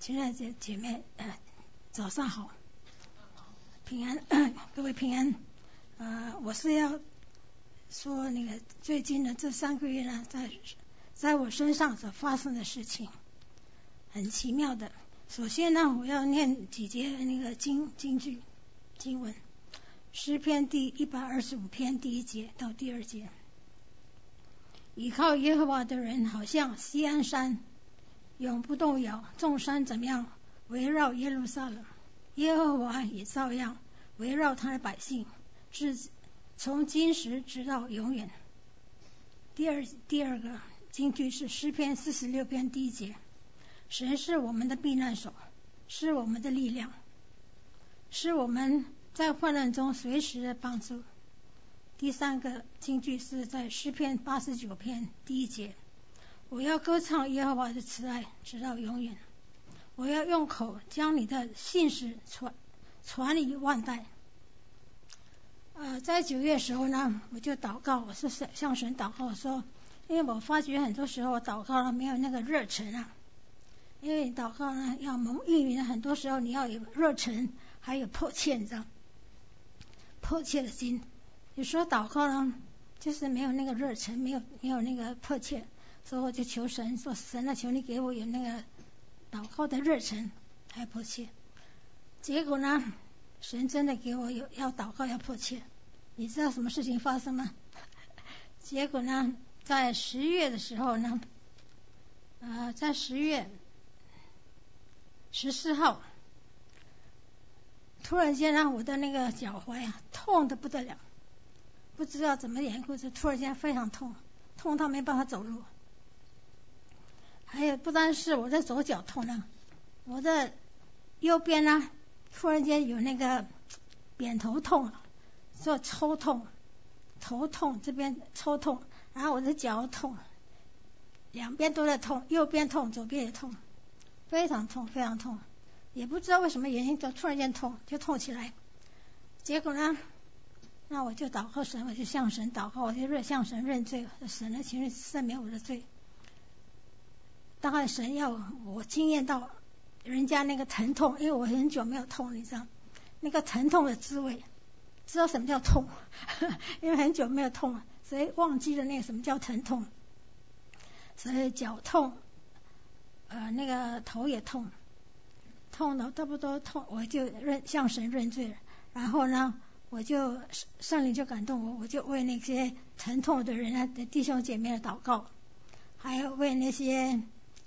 亲爱的姐妹，早上好，平安，各位平安。我是要说那个最近的这3个月呢，在我身上所发生的事情，很奇妙的。首先呢，我要念几节那个经句经文，诗篇第125篇第1节到第2节。倚靠耶和华的人好像锡安山，永不动摇，众山怎么样围绕耶路撒冷，耶和华也照样围绕他的百姓，从今时直到永远。第二个经句是诗篇46篇第1节，神是我们的避难所，是我们的力量，是我们在患难中随时的帮助。第3个经句是在诗篇89篇第1节，我要歌唱耶和华的慈爱直到永远，我要用口将你的信实传以万代。在9月的时候呢，我就祷告，我是向神祷告说，因为我发觉很多时候我祷告了没有那个热忱啊，因为祷告呢要蒙应允，很多时候你要有热忱，还有迫切，你知道，迫切的心。有时候祷告呢就是没有那个热忱，没有那个迫切，所以我就求神说，神啊，求你给我有那个祷告的热忱还有迫切。结果呢，神真的给我有要祷告要迫切。你知道什么事情发生吗？结果呢，在10月的时候呢，在10月14号，突然间呢，我的那个脚踝痛得不得了，不知道怎么缘故，就突然间非常痛到没办法走路。还有不单是我的左脚痛呢，我的右边呢突然间有那个扁头痛，说抽痛，头痛，这边抽痛，然后我的脚痛，两边都在痛，右边痛，左边也痛，非常痛非常痛，也不知道为什么原因，就突然间痛，就痛起来。结果呢，那我就祷告神，我就向神祷告，我就向神认罪，神呢，请你赦免我的罪。当然神要我经验到人家那个疼痛，因为我很久没有痛，你知道那个疼痛的滋味，知道什么叫痛因为很久没有痛了，所以忘记了那个什么叫疼痛。所以脚痛，那个头也痛了差不多痛，我就向神认罪了。然后呢，我就圣灵就感动我就为那些疼痛的人的弟兄姐妹的祷告，还有为那些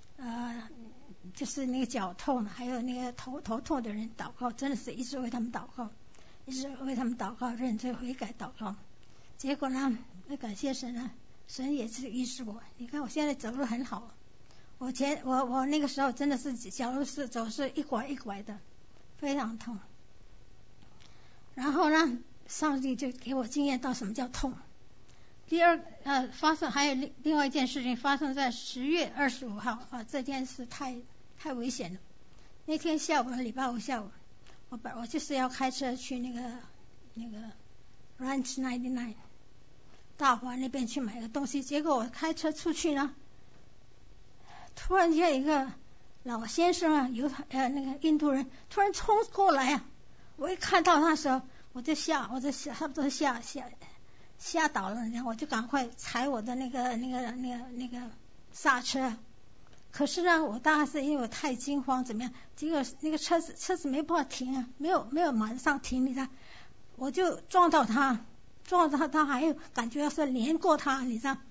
就是那个脚痛还有那个头痛的人祷告，真的是一直为他们祷告，一直为他们祷告，认罪悔改祷告。结果呢，感谢神呢，神也是医治我。你看我现在走路很好，我那个时候真的是脚路是走是一拐一拐的，非常痛。然后呢，上帝就给我经验到什么叫痛。发生还有另外一件事情发生在10月25号这件事太危险了。那天下午，礼拜5下午，我就是要开车去那个 Ranch 99大华那边去买个东西，结果我开车出去呢，突然间一个老先生那个印度人突然冲过来我一看到他的时候，我就差不多吓倒了，然后我就赶快踩我的那个刹车。可是呢，我当然是因为我太惊慌，怎么样？结果那个车子没办法停没有马上停，你知道，我就撞到他还有感觉要是连过他，你知道，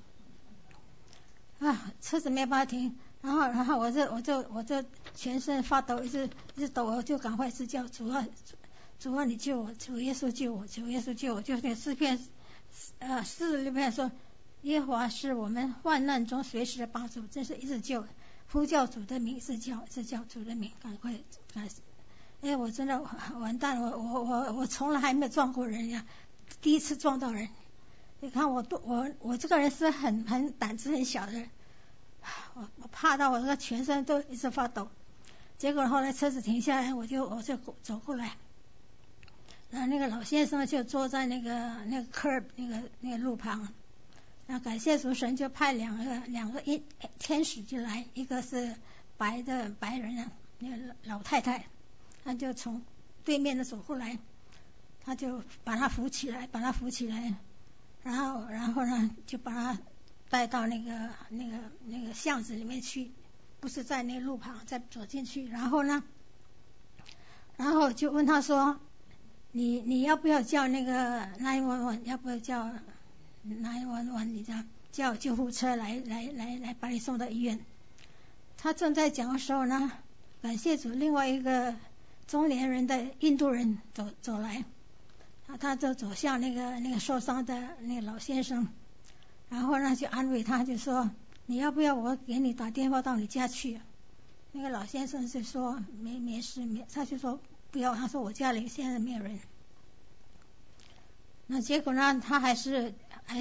车子没办法停，然后我就全身发抖，一直抖，我就赶快是叫主啊你救我，主耶稣救我，主耶稣救我。就是那诗篇46篇说，耶和华是我们患难中随时的帮助，真是一直救，呼叫主的名，一直叫主的名，赶快。因为我真的完蛋了，我从来还没有撞过人呀，第一次撞到人。你看我这个人是很胆子很小的人，我怕到我这个全身都一直发抖。结果后来车子停下来，我就走过来，然后那个老先生就坐在那个 curb 那个路旁，然后感谢主，神就派两个天使就来，一个是白人那个老太太，她就从对面的走过来，他就把她扶起来，然后呢就把她带到那个巷子里面去，不是在那个路旁，再走进去，然后就问他说，你要不要叫那个911，要不要叫911，你叫救护车来把你送到医院。他正在讲的时候呢，感谢主，另外一个中年人的印度人走来，他就走向那个受伤的那个老先生，然后呢就安慰他，就说你要不要我给你打电话到你家去。那个老先生就说没事，他就说不要，他说我家里现在没有人。那结果呢，他还是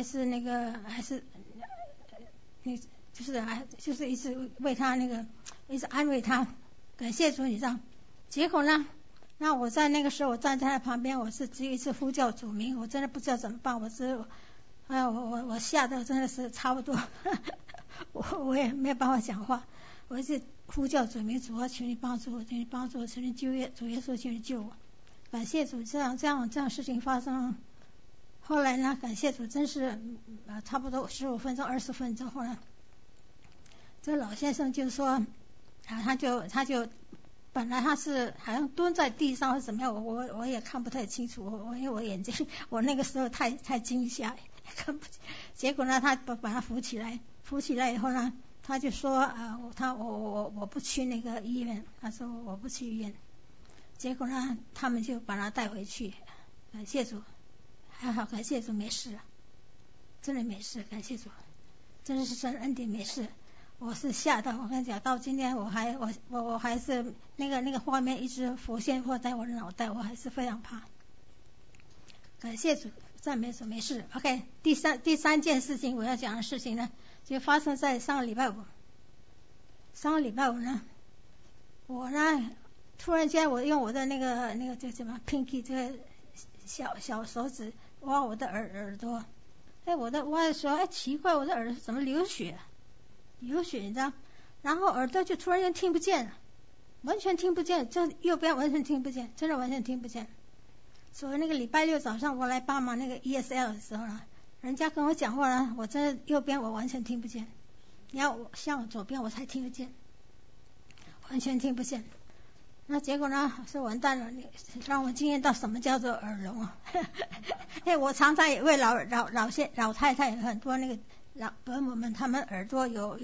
就是一直为他一直安慰他，感谢主，你知道。结果呢，那我在那个时候，我站在他旁边，我是只有一次呼叫主名，我真的不知道怎么办，我吓得真的是差不多，我也没有办法讲话，我是呼叫主名，主啊，求你帮助我，求你帮助我，求你救我，主耶稣，求你救我。感谢主，这样事情发生。后来呢，感谢主，真是差不多15分钟、20分钟后来，这老先生就说，他就本来他是好像蹲在地上或怎么样，我也看不太清楚，因为我眼睛我那个时候太惊吓，看不清。结果呢，他把他扶起来以后呢，他就说我不去那个医院，他说我不去医院。结果呢，他们就把他带回去，感谢主，还好，感谢主没事，真的没事，感谢主，真是神恩典没事。我是吓到，我跟你讲，到今天我还是那个画面一直浮现过在我的脑袋，我还是非常怕。感谢主，赞美主，没事。OK， 第三件事情我要讲的事情呢，就发生在上个礼拜五。上个礼拜五呢，我呢突然间我用我的那个这什么 pinky 这个小手指挖我的耳朵，挖的时候，奇怪，我的耳朵怎么流血，你知道？然后耳朵就突然间听不见了，完全听不见，这右边完全听不见，真的完全听不见。所以那个礼拜六早上我来帮忙那个 ESL 的时候呢，人家跟我讲话呢，我真的右边我完全听不见，你要像左边我才听得见，完全听不见。那结果呢是完蛋了，让我惊艳到什么叫做耳聋啊！我常常也为老太太很多那个老伯母们，他们耳朵有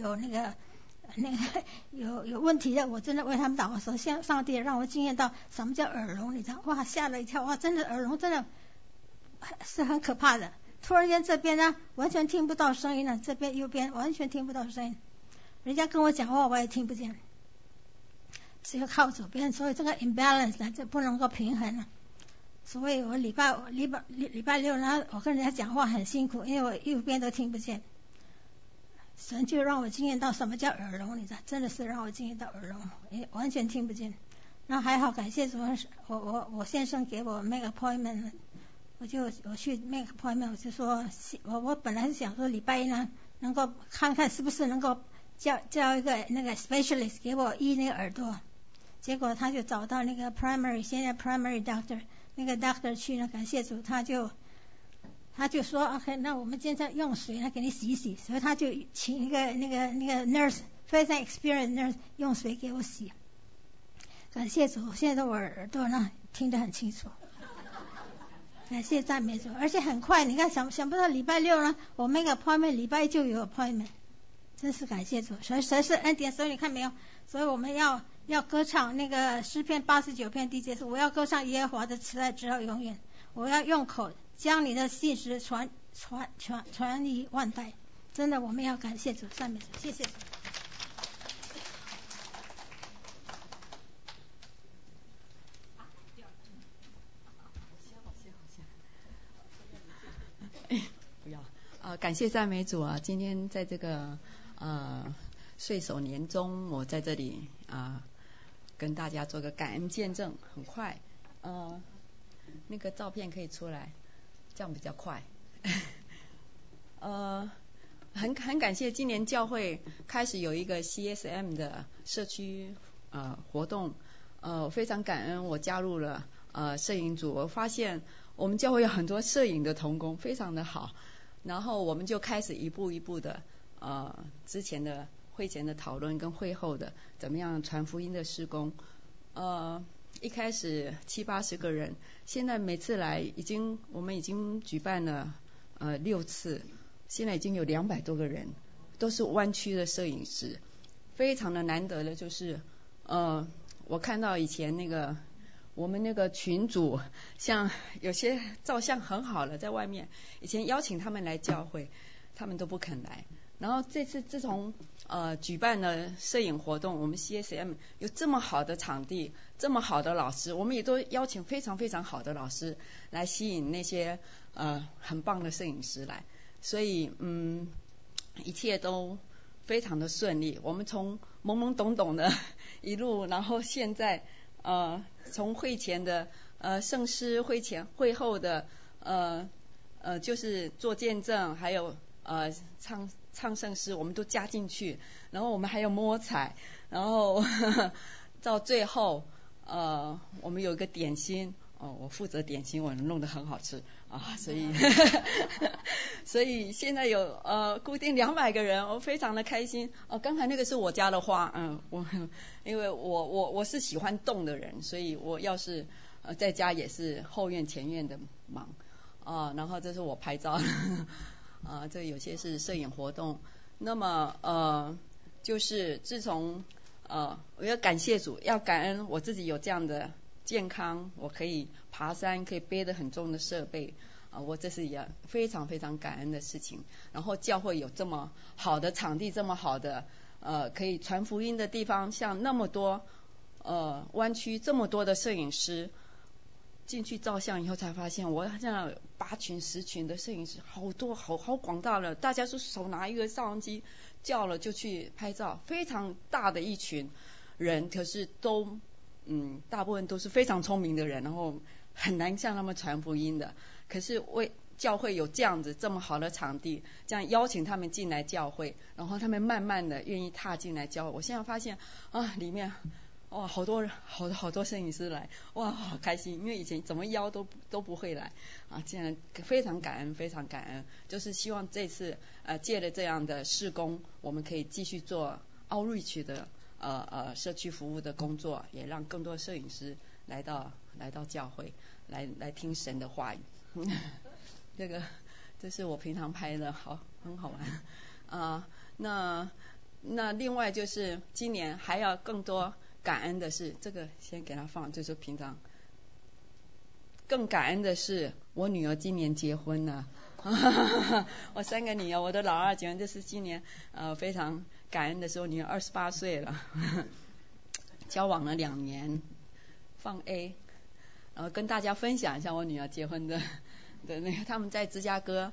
有问题的，我真的为他们祷告说，上帝让我惊艳到什么叫耳聋，你知道？哇，吓了一跳！哇，真的耳聋真的是很可怕的。突然间这边呢完全听不到声音了，这边右边完全听不到声音，人家跟我讲话我也听不见，只有靠左边，所以这个 imbalance 呢就不能够平衡了。所以我礼拜六呢，我跟人家讲话很辛苦，因为我右边都听不见。神就让我惊艳到什么叫耳聋，你知道，真的是让我惊艳到耳聋，完全听不见。那还好，感谢主，我先生给我 make appointment， 我去 make appointment， 我就说我本来是想说礼拜一呢能够看看是不是能够叫一个那个 specialist 给我医那个耳朵，结果他就找到那个 现在 primary doctor， 那个 doctor 去了，感谢主，他就说 OK， 那我们今天用水来给你洗一洗，所以他就请那个 nurse， 非常 experienced nurse 用水给我洗。感谢主，现在我耳朵呢听得很清楚，感谢赞美主，而且很快，你看想不到礼拜六呢，我make appointment， 礼拜一就有 appointment， 真是感谢主，所以神是恩典，所以你看没有？所以我们要歌唱那个诗篇89篇第1节，我要歌唱耶和华的慈爱直到永远，我要用口将你的信实传于万代。真的，我们要感谢主，赞美主，谢谢主。 不要感谢赞美主啊！今天在这个岁首年中，我在这里跟大家做个感恩见证。很快那个照片可以出来，这样比较快。很感谢今年教会开始有一个 CSM 的社区活动，非常感恩我加入了摄影组，我发现我们教会有很多摄影的同工，非常的好，然后我们就开始一步一步的之前的会前的讨论跟会后的怎么样传福音的事工，一开始70-80个人，现在每次来我们已经举办了6次，现在已经有200多个人，都是湾区的摄影师，非常的难得的就是我看到以前我们那个群组，像有些照相很好了，在外面以前邀请他们来教会，他们都不肯来。然后这次自从举办了摄影活动，我们 CSM 有这么好的场地，这么好的老师，我们也都邀请非常非常好的老师来吸引那些很棒的摄影师来，所以一切都非常的顺利。我们从懵懵懂懂的一路，然后现在从会前的圣诗，会前会后的就是做见证，还有唱圣诗，我们都加进去，然后我们还有摸彩，然后到最后我们有一个点心，我负责点心，我弄得很好吃所以现在有固定200个人，我非常的开心。刚才那个是我家的花，因为我是喜欢动的人，所以我要是在家也是后院前院的忙然后这是我拍照这有些是摄影活动。那么就是自从我要感谢主，要感恩我自己有这样的健康，我可以爬山，可以背得很重的设备我这是也非常非常感恩的事情。然后教会有这么好的场地，这么好的可以传福音的地方，像那么多湾区这么多的摄影师进去照相以后才发现，我这样8群10群的摄影师，好多好广大了，大家是手拿一个照相机，叫了就去拍照，非常大的一群人，可是都大部分都是非常聪明的人，然后很难向他们传福音的。可是为教会有这样子这么好的场地，这样邀请他们进来教会，然后他们慢慢的愿意踏进来教会。我现在发现里面哇好多摄影师来，哇好开心，因为以前怎么邀都不会来这样非常感恩非常感恩。就是希望这次借了这样的事工，我们可以继续做 outreach 的社区服务的工作，也让更多摄影师来到教会来听神的话语这是我平常拍的，很好玩那另外就是今年还要更多感恩的是，这个先给他放，就是平常更感恩的是我女儿今年结婚了我3个女儿，我的老二结婚，这是今年非常感恩的时候，女儿28岁了交往了2年，放 A， 然后跟大家分享一下我女儿结婚的那个，他们在芝加哥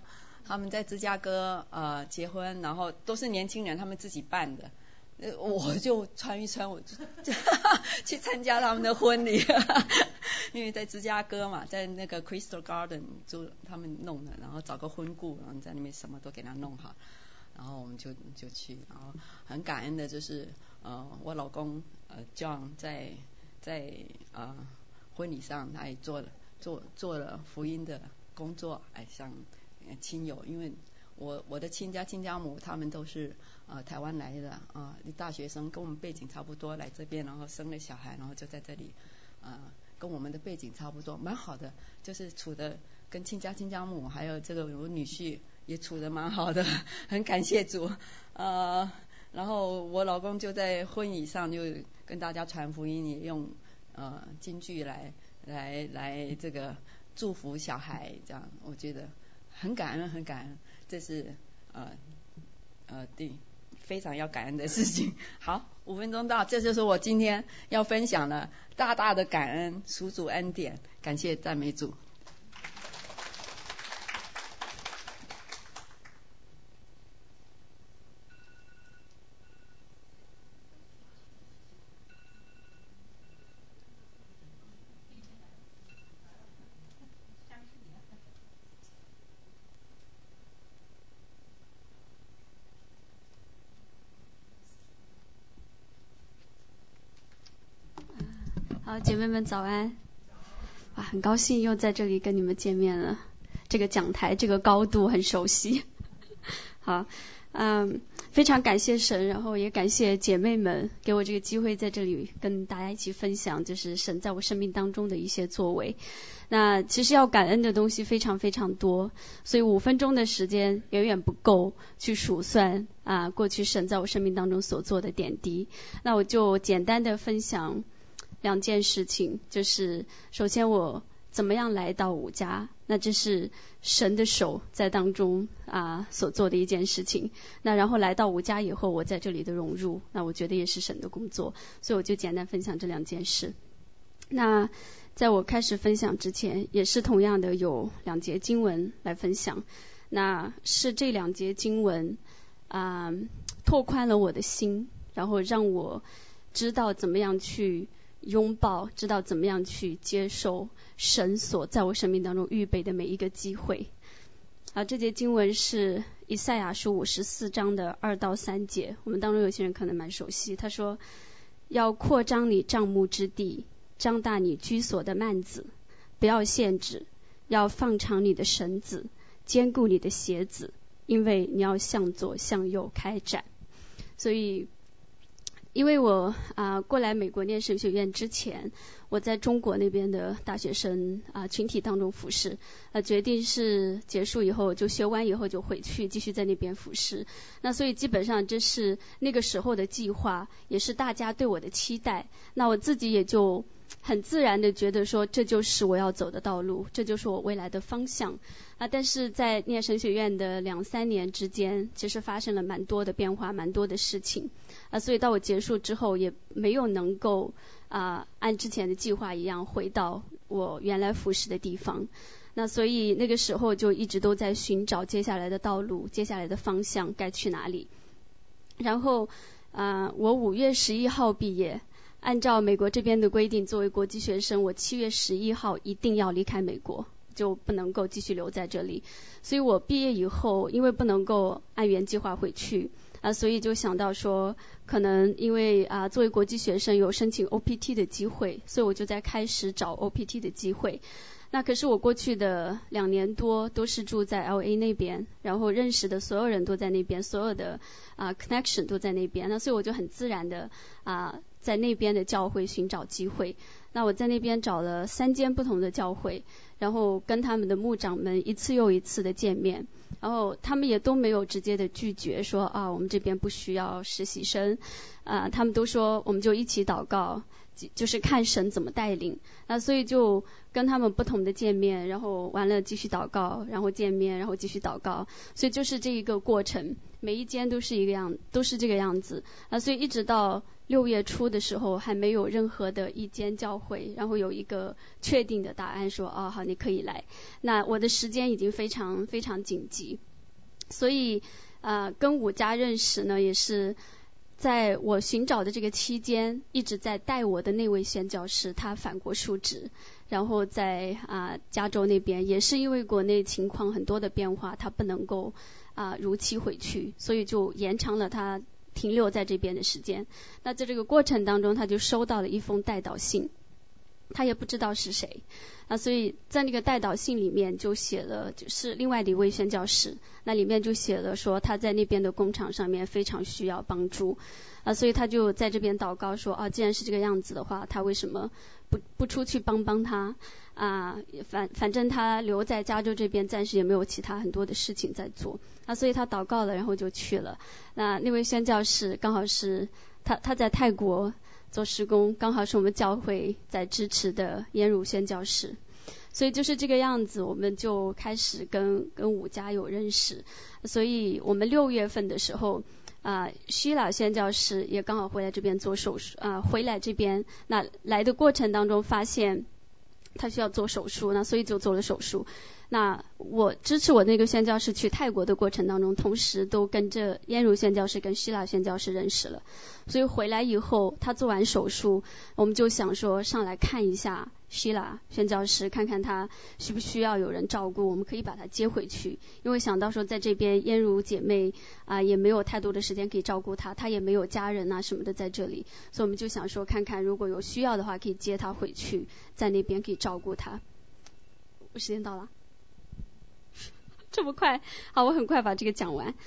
结婚，然后都是年轻人，他们自己办的，我就穿一穿，我就去参加他们的婚礼因为在芝加哥嘛，在那个 Crystal Garden 就他们弄的，然后找个婚顾，然后在那边什么都给他弄好，然后我们就去，然后很感恩的就是我老公John 在婚礼上他也做了福音的工作，像亲友，因为我的亲家母他们都是台湾来的大学生，跟我们背景差不多，来这边然后生了小孩，然后就在这里跟我们的背景差不多，蛮好的，就是处的跟亲家母还有这个我女婿也处得蛮好的，很感谢主然后我老公就在婚礼上就跟大家传福音，也用京剧来这个祝福小孩，这样我觉得很感恩，这是非常要感恩的事情。好，5分钟到，这就是我今天要分享的，大大的感恩，属主恩典，感谢赞美主。 好，姐妹们早安。很高兴又在这里跟你们见面了。这个讲台这个高度很熟悉。好，非常感谢神，然后也感谢姐妹们给我这个机会在这里跟大家一起分享，就是神在我生命当中的一些作为。那其实要感恩的东西非常非常多，所以5分钟的时间远远不够去数算过去神在我生命当中所做的点滴。那我就简单的分享2件事情，就是首先我怎么样来到五家，那这是神的手在当中所做的一件事情。那然后来到五家以后，我在这里的融入，那我觉得也是神的工作，所以我就简单分享这2件事。那在我开始分享之前，也是同样的有2节经文来分享。那是这2节经文拓宽了我的心，然后让我知道怎么样去拥抱，知道怎么样去接受神所在我生命当中预备的每一个机会。这节经文是以赛亚书54章的2到3节，我们当中有些人可能蛮熟悉。他说，要扩张你帐幕之地，张大你居所的幔子，不要限制，要放长你的绳子，坚固你的鞋子，因为你要向左向右开展。所以因为我过来美国念神学院之前，我在中国那边的大学生群体当中服侍，决定是结束以后就学完以后就回去继续在那边服侍。那所以基本上这是那个时候的计划，也是大家对我的期待。那我自己也就很自然的觉得说，这就是我要走的道路，这就是我未来的方向但是在念神学院的2-3年之间，其实发生了蛮多的变化，蛮多的事情所以到我结束之后也没有能够按之前的计划一样回到我原来服侍的地方。那所以那个时候就一直都在寻找接下来的道路，接下来的方向该去哪里。然后我5月11号毕业，按照美国这边的规定，作为国际学生，我7月11号一定要离开美国，就不能够继续留在这里。所以我毕业以后，因为不能够按原计划回去所以就想到说，可能因为作为国际学生有申请 OPT 的机会，所以我就在开始找 OPT 的机会。那可是我过去的2年多都是住在 LA 那边，然后认识的所有人都在那边，所有的connection 都在那边，那所以我就很自然的在那边的教会寻找机会。那我在那边找了3间不同的教会，然后跟他们的牧长们一次又一次的见面，然后他们也都没有直接的拒绝说我们这边不需要实习生他们都说我们就一起祷告，就是看神怎么带领所以就跟他们不同的见面，然后完了继续祷告，然后见面，然后继续祷告，所以就是这一个过程，每一间都是这个样子所以一直到6月初的时候，还没有任何的一间教会然后有一个确定的答案说好你可以来。那我的时间已经非常非常紧急，所以跟5家认识呢，也是在我寻找的这个期间，一直在带我的那位宣教士他返国述职，然后在加州那边也是因为国内情况很多的变化，他不能够如期回去，所以就延长了他停留在这边的时间。那在这个过程当中，他就收到了一封代祷信，他也不知道是谁所以在那个代祷信里面就写了，就是另外的一位宣教士，那里面就写了说他在那边的工厂上面非常需要帮助所以他就在这边祷告说既然是这个样子的话，他为什么不出去帮他反正他留在加州这边暂时也没有其他很多的事情在做所以他祷告了，然后就去了。那位宣教士刚好是他在泰国做施工，刚好是我们教会在支持的颜汝宣教士，所以就是这个样子，我们就开始跟5家有认识。所以我们6月份的时候希拉宣教士也刚好回来这边做手术回来这边，那来的过程当中发现他需要做手术，那所以就做了手术。 那我支持我那个宣教士去泰国的过程当中，同时都跟着燕如宣教士跟希腊宣教士认识了。所以回来以后，他做完手术，我们就想说上来看一下希腊宣教士，看看他需不需要有人照顾，我们可以把他接回去。因为想到说在这边燕如姐妹也没有太多的时间可以照顾他，他也没有家人什么的在这里，所以我们就想说看看如果有需要的话可以接他回去，在那边可以照顾他。我时间到了，这么快？好，我很快把这个讲完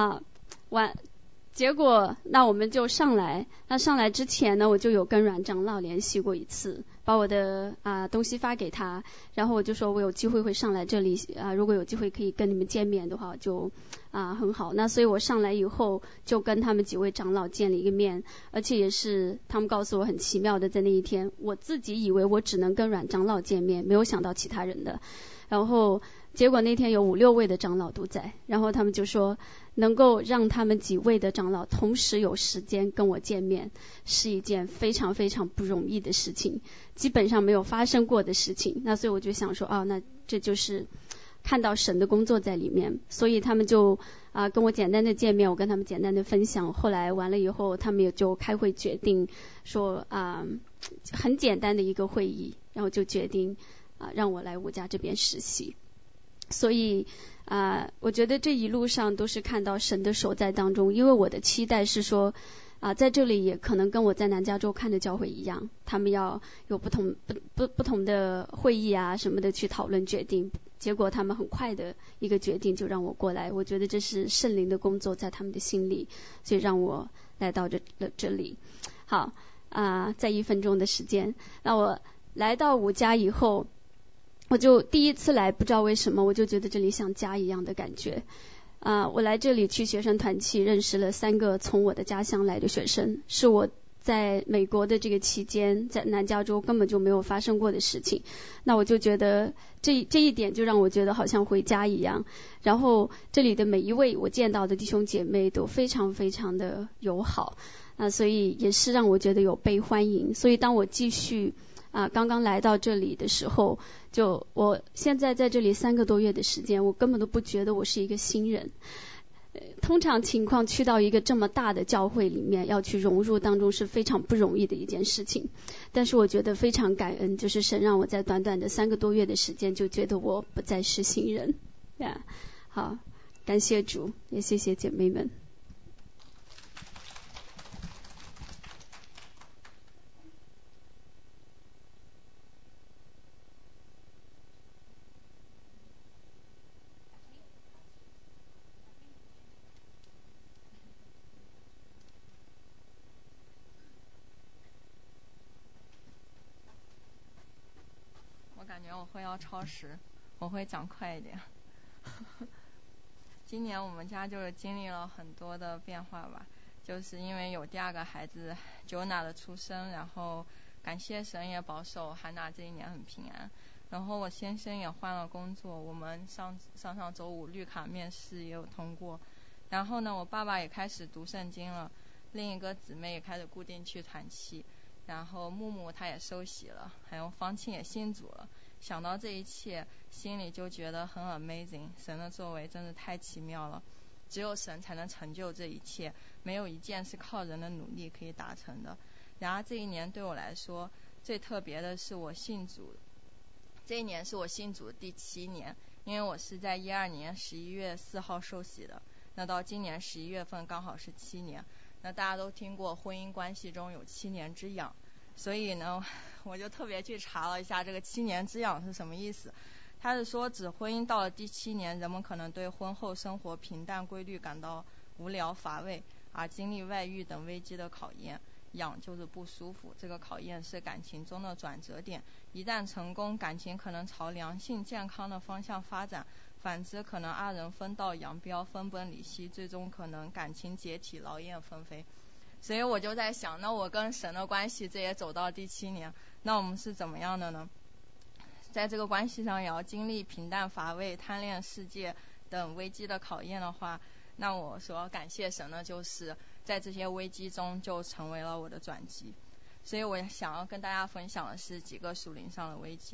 结果那我们就上来。那上来之前呢，我就有跟阮长老联系过一次，把我的东西发给他，然后我就说我有机会会上来这里如果有机会可以跟你们见面的话就很好。那所以我上来以后就跟他们几位长老见了一个面，而且也是他们告诉我很奇妙的，在那一天我自己以为我只能跟阮长老见面，没有想到其他人的。然后结果那天有5-6位的长老都在，然后他们就说能够让他们几位的长老同时有时间跟我见面是一件非常非常不容易的事情，基本上没有发生过的事情。那所以我就想说那这就是看到神的工作在里面。所以他们就跟我简单的见面，我跟他们简单的分享，后来完了以后他们也就开会决定说很简单的一个会议，然后就决定让我来五家这边实习。所以我觉得这一路上都是看到神的手在当中。因为我的期待是说在这里也可能跟我在南加州看的教会一样，他们要有不同的会议什么的去讨论决定，结果他们很快的一个决定就让我过来。我觉得这是圣灵的工作在他们的心里，所以让我来到这里。好在1分钟的时间，那我来到五家以后，我就第一次来，不知道为什么我就觉得这里像家一样的感觉。我来这里去学生团契，认识了3个从我的家乡来的学生，是我在美国的这个期间在南加州根本就没有发生过的事情。那我就觉得这一点就让我觉得好像回家一样。然后这里的每一位我见到的弟兄姐妹都非常非常的友好所以也是让我觉得有被欢迎。所以当我继续刚刚来到这里的时候，就我现在在这里3个多月的时间，我根本都不觉得我是一个新人。通常情况去到一个这么大的教会里面，要去融入当中是非常不容易的一件事情。但是我觉得非常感恩，就是神让我在短短的3个多月的时间就觉得我不再是新人。好，感谢主，也谢谢姐妹们。 感觉我会要超时，我会讲快一点。今年我们家就是经历了很多的变化吧，就是因为有第2个孩子 Jonah 的出生，然后感谢神也保守汉娜这一年很平安。然后我先生也换了工作，我们上周5绿卡面试也有通过。然后呢，我爸爸也开始读圣经了，另一个姊妹也开始固定去团契，然后木木他也受洗了，还有方庆也信主了。想到这一切，心里就觉得很 amazing， 神的作为真是太奇妙了。只有神才能成就这一切，没有一件是靠人的努力可以达成的。然而这一年对我来说最特别的是我信主，这一年是我信主的第7年，因为我是在12年11月4号受洗的，那到今年11月份刚好是7年。那大家都听过婚姻关系中有7年之痒，所以呢我就特别去查了一下这个7年之痒是什么意思。他是说指婚姻到了第7年，人们可能对婚后生活平淡规律感到无聊乏味，而经历外遇等危机的考验。痒就是不舒服，这个考验是感情中的转折点，一旦成功，感情可能朝良性健康的方向发展，反之可能2人分道扬镳，分崩离析，最终可能感情解体，劳燕分飞。所以我就在想，那我跟神的关系这也走到第7年，那我们是怎么样的呢？在这个关系上也要经历平淡乏味、贪恋世界等危机的考验的话，那我所要感谢神呢，就是在这些危机中就成为了我的转机。所以我想要跟大家分享的是几个属灵上的危机。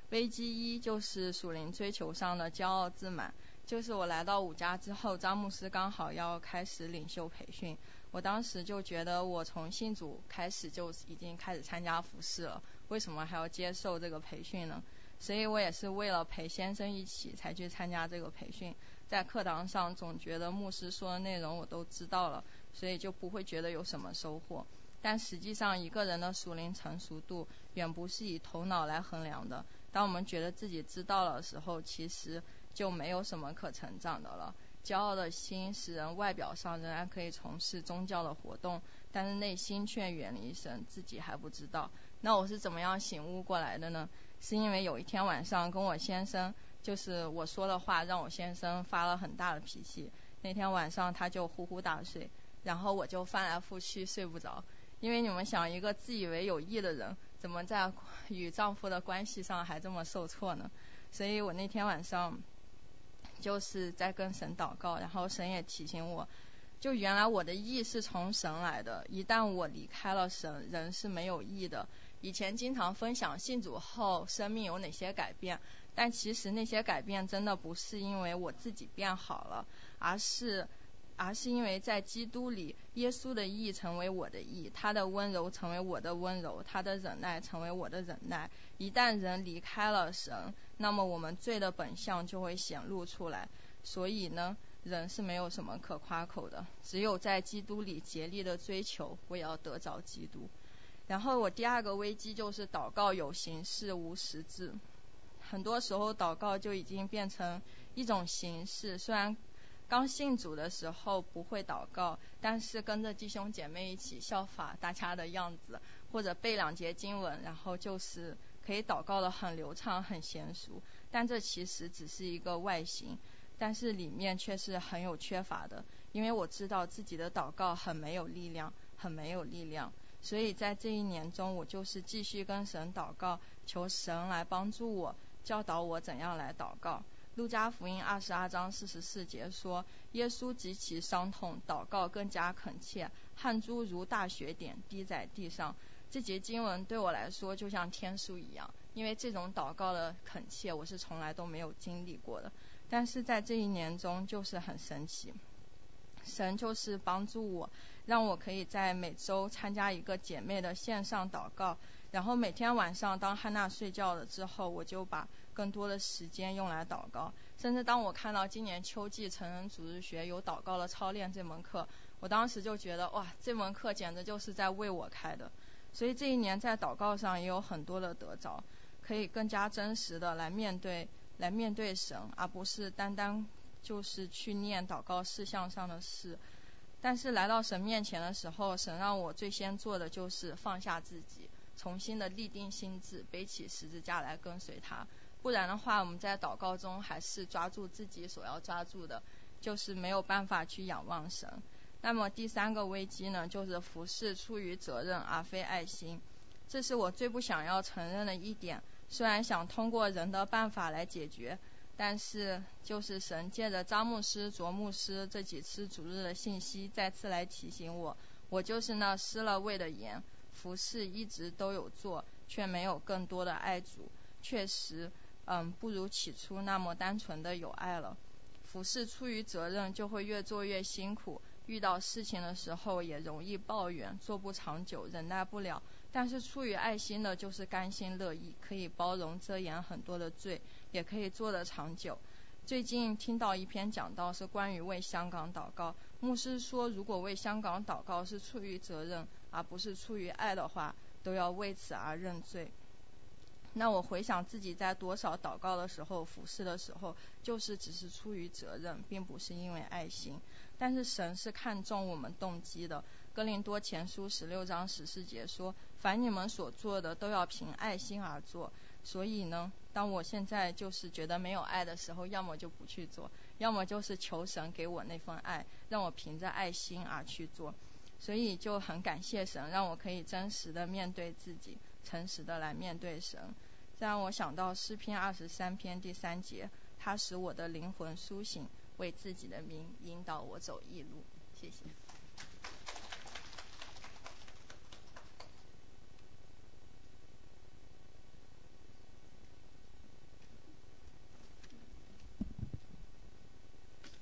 危机一就是属灵追求上的骄傲自满，就是我来到五家之后，张牧师刚好要开始领袖培训，我当时就觉得我从信主开始就已经开始参加服事了，为什么还要接受这个培训呢？所以我也是为了陪先生一起才去参加这个培训。在课堂上总觉得牧师说的内容我都知道了，所以就不会觉得有什么收获。但实际上一个人的属灵成熟度远不是以头脑来衡量的，当我们觉得自己知道了的时候，其实就没有什么可成长的了。骄傲的心使人外表上仍然可以从事宗教的活动，但是内心却远离神，自己还不知道。那我是怎么样醒悟过来的呢？是因为有一天晚上跟我先生，就是我说的话让我先生发了很大的脾气，那天晚上他就呼呼大睡，然后我就翻来覆去睡不着。因为你们想，一个自以为有义的人怎么在与丈夫的关系上还这么受挫呢？所以我那天晚上就是在跟神祷告，然后神也提醒我，就原来我的义是从神来的，一旦我离开了神，人是没有义的。以前经常分享信主后生命有哪些改变，但其实那些改变真的不是因为我自己变好了，而是因为在基督里，耶稣的义成为我的义，他的温柔成为我的温柔，他的忍耐成为我的忍耐。一旦人离开了神，那么我们罪的本相就会显露出来。所以呢，人是没有什么可夸口的，只有在基督里竭力的追求，我也要得着基督。然后我第二个危机就是祷告有形式无实质，很多时候祷告就已经变成一种形式，虽然刚信主的时候不会祷告，但是跟着弟兄姐妹一起效法大家的样子，或者背2节经文，然后就是可以祷告的很流畅很娴熟，但这其实只是一个外形，但是里面却是很有缺乏的，因为我知道自己的祷告很没有力量，很没有力量。所以在这一年中，我就是继续跟神祷告，求神来帮助我，教导我怎样来祷告。路加福音22章44节说，耶稣极其伤痛，祷告更加恳切，汗珠如大雪点滴在地上。这节经文对我来说就像天书一样，因为这种祷告的恳切我是从来都没有经历过的，但是在这一年中就是很神奇，神就是帮助我，让我可以在每周参加一个姐妹的线上祷告，然后每天晚上当汉娜睡觉了之后，我就把更多的时间用来祷告。甚至当我看到今年秋季成人主日学有祷告的操练这门课，我当时就觉得哇，这门课简直就是在为我开的。所以这一年在祷告上也有很多的得着，可以更加真实的来面对神，而不是单单就是去念祷告事项上的事。但是来到神面前的时候，神让我最先做的就是放下自己，重新的立定心志，背起十字架来跟随他。不然的话，我们在祷告中还是抓住自己所要抓住的，就是没有办法去仰望神。那么第3个危机呢，就是服事出于责任而非爱心，这是我最不想要承认的一点。虽然想通过人的办法来解决，但是就是神借着张牧师、卓牧师这几次主日的信息再次来提醒我，我就是那失了味的盐，服事一直都有做，却没有更多的爱主，确实不如起初那么单纯的有爱了。服事出于责任就会越做越辛苦，遇到事情的时候也容易抱怨，做不长久，忍耐不了。但是出于爱心的就是甘心乐意，可以包容遮掩很多的罪，也可以做得长久。最近听到一篇讲道是关于为香港祷告，牧师说如果为香港祷告是出于责任而不是出于爱的话，都要为此而认罪。那我回想自己在多少祷告的时候，服事的时候，就是只是出于责任，并不是因为爱心。但是神是看重我们动机的。哥林多前书16章14节说，凡你们所做的都要凭爱心而做。所以呢，当我现在就是觉得没有爱的时候，要么就不去做，要么就是求神给我那份爱，让我凭着爱心而去做。所以就很感谢神，让我可以真实的面对自己，诚实的来面对神。这让我想到诗篇23篇第3节，他使我的灵魂苏醒，为自己的名引导我走义路。谢谢。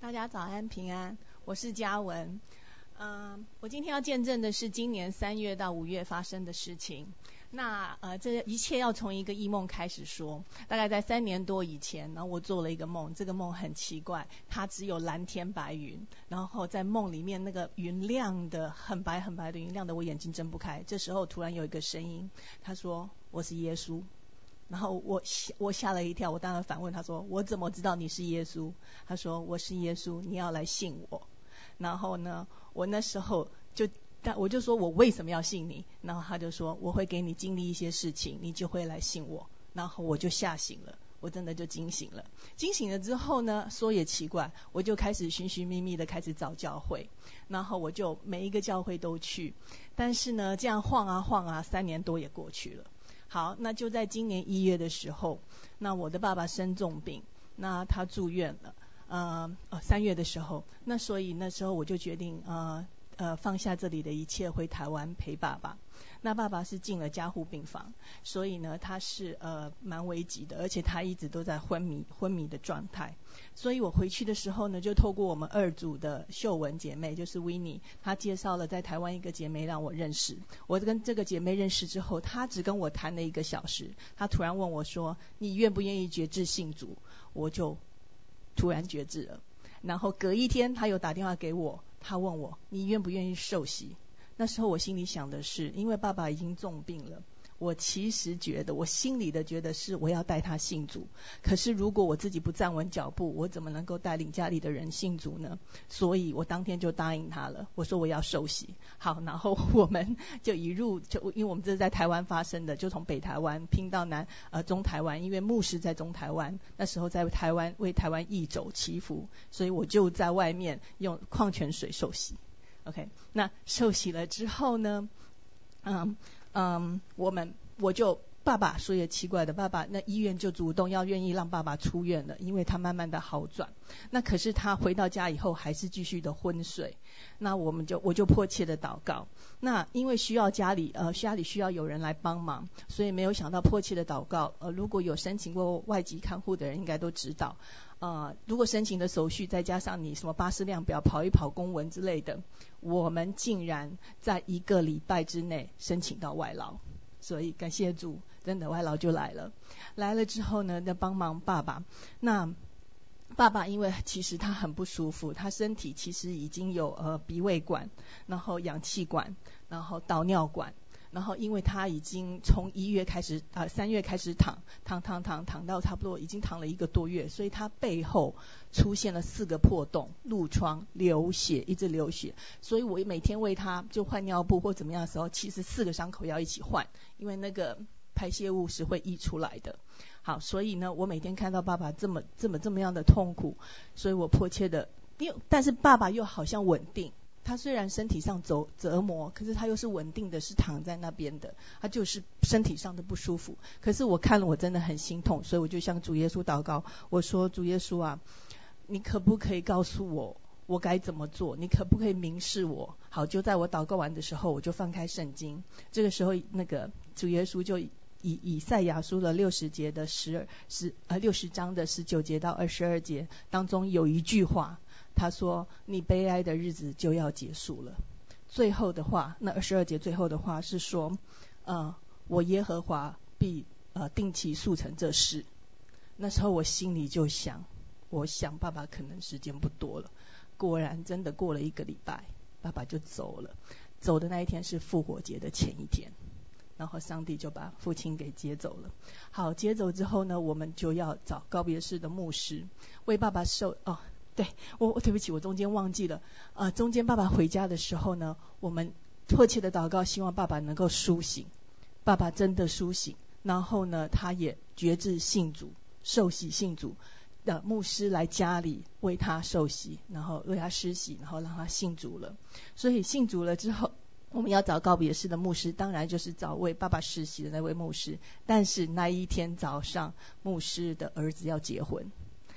大家早安平安，我是嘉文。我今天要见证的是今年3月到5月发生的事情。那这一切要从一个异梦开始说。大概在3年多以前，然后我做了一个梦，这个梦很奇怪，它只有蓝天白云，然后在梦里面那个云亮的很白很白的云亮的，我眼睛睁不开。这时候突然有一个声音，他说我是耶稣。然后我吓了一跳，我当然反问他说我怎么知道你是耶稣？他说我是耶稣，你要来信我。然后呢，我那时候我就说我为什么要信你？然后他就说我会给你经历一些事情，你就会来信我。然后我就吓醒了，我真的就惊醒了。惊醒了之后呢，说也奇怪，我就开始寻寻觅觅的开始找教会，然后我就每一个教会都去。但是呢，这样晃啊晃啊，3年多也过去了。好，那就在今年1月的时候，那我的爸爸生重病，那他住院了。3月的时候，那所以那时候我就决定放下这里的一切，回台湾陪爸爸。那爸爸是进了加护病房，所以呢他是蛮危急的，而且他一直都在昏迷的状态。所以我回去的时候呢，就透过我们2组的秀文姐妹，就是 Winnie， 她介绍了在台湾一个姐妹让我认识。我跟这个姐妹认识之后，她只跟我谈了1个小时，她突然问我说你愿不愿意决志信主？我就突然决志了。然后隔一天她又打电话给我，她问我你愿不愿意受洗？那时候我心里想的是，因为爸爸已经重病了，我其实觉得我心里的觉得是我要带他信主，可是如果我自己不站稳脚步，我怎么能够带领家里的人信主呢？所以我当天就答应他了，我说我要受洗。好，然后我们就因为我们这是在台湾发生的，就从北台湾拼到中台湾，因为牧师在中台湾，那时候在台湾为台湾义走祈福，所以我就在外面用矿泉水受洗。OK， 那受洗了之后呢，爸爸说也奇怪的，爸爸那医院就主动愿意让爸爸出院了，因为他慢慢的好转。那可是他回到家以后还是继续的昏睡。那我就迫切的祷告。那因为家里需要有人来帮忙，所以没有想到迫切的祷告。如果有申请过外籍看护的人应该都知道。如果申请的手续再加上你什么巴士量表跑一跑公文之类的，我们竟然在1个礼拜之内申请到外劳。所以感谢主，真的外劳就来了之后呢，要帮忙爸爸。那爸爸因为其实他很不舒服，他身体其实已经有鼻胃管，然后氧气管，然后导尿管，然后因为他已经从3月开始躺到差不多已经躺了1个多月，所以他背后出现了4个破洞、褥疮、流血，一直流血。所以我每天为他就换尿布或怎么样的时候，其实4个伤口要一起换，因为那个排泄物是会溢出来的。好，所以呢我每天看到爸爸这么样的痛苦，所以我迫切的，但是爸爸又好像稳定。他虽然身体上折磨，可是他又是稳定的，是躺在那边的，他就是身体上的不舒服。可是我看了我真的很心痛，所以我就向主耶稣祷告，我说主耶稣啊，你可不可以告诉我该怎么做？你可不可以明示我？好，就在我祷告完的时候，我就翻开圣经。这个时候那个主耶稣就以赛亚书的60章的19节到22节当中有一句话，他说你悲哀的日子就要结束了。最后的话，那22节最后的话是说我耶和华必定期速成这事。那时候我心里就想爸爸可能时间不多了。果然真的过了1个礼拜，爸爸就走了。走的那一天是复活节的前一天，然后上帝就把父亲给接走了。好，接走之后呢，我们就要找告别式的牧师为爸爸对不起，我中间忘记了。中间爸爸回家的时候呢，我们迫切的祷告，希望爸爸能够苏醒。爸爸真的苏醒，然后呢，他也决志信主，受洗信主的牧师来家里为他受洗，然后为他施洗，然后让他信主了。所以信主了之后，我们要找告别式的牧师，当然就是找为爸爸施洗的那位牧师。但是那一天早上，牧师的儿子要结婚。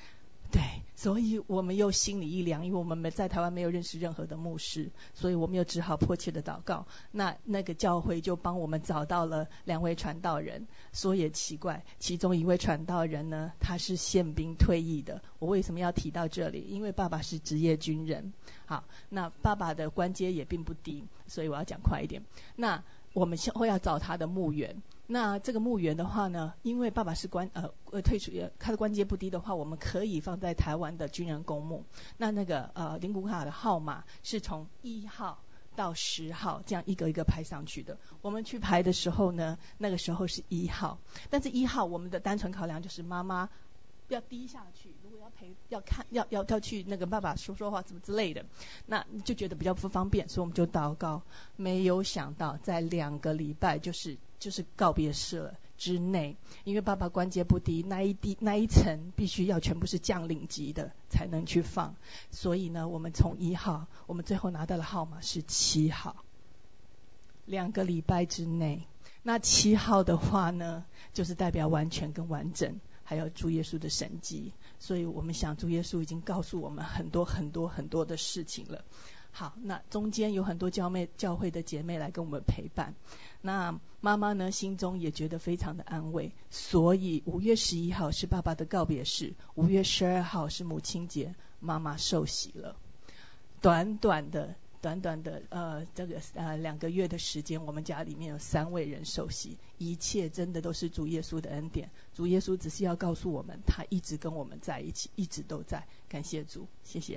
对，所以我们又心里一凉，因为我们在台湾没有认识任何的牧师，所以我们又只好迫切的祷告。那个教会就帮我们找到了2位传道人。说也奇怪，其中一位传道人呢，他是宪兵退役的。我为什么要提到这里？因为爸爸是职业军人。好，那爸爸的官阶也并不低，所以我要讲快一点。那我们会要找他的墓园。那这个墓园的话呢，因为爸爸是退出，他的官阶不低的话，我们可以放在台湾的军人公墓。那个灵骨塔的号码是从1号到10号这样一个一个排上去的。我们去排的时候呢，那个时候是1号，但是1号我们的单纯考量就是妈妈要低下去，如果要去那个爸爸说话怎么之类的，那就觉得比较不方便，所以我们就祷告。没有想到在2个礼拜就是告别式了之内，因为爸爸官阶不低，那一层必须要全部是将领级的才能去放，所以呢，我们从1号，我们最后拿到的号码是7号。2个礼拜之内，那7号的话呢，就是代表完全跟完整，还有主耶稣的神迹。所以我们想主耶稣已经告诉我们很多很多很多的事情了。好，那中间有很多教会的姐妹来跟我们陪伴。那妈妈呢，心中也觉得非常的安慰。所以5月11号是爸爸的告别式，5月12号是母亲节，妈妈受洗了。短短的这个2个月的时间，我们家里面有3位人受洗，一切真的都是主耶稣的恩典。主耶稣只是要告诉我们，他一直跟我们在一起，一直都在。感谢主，谢谢。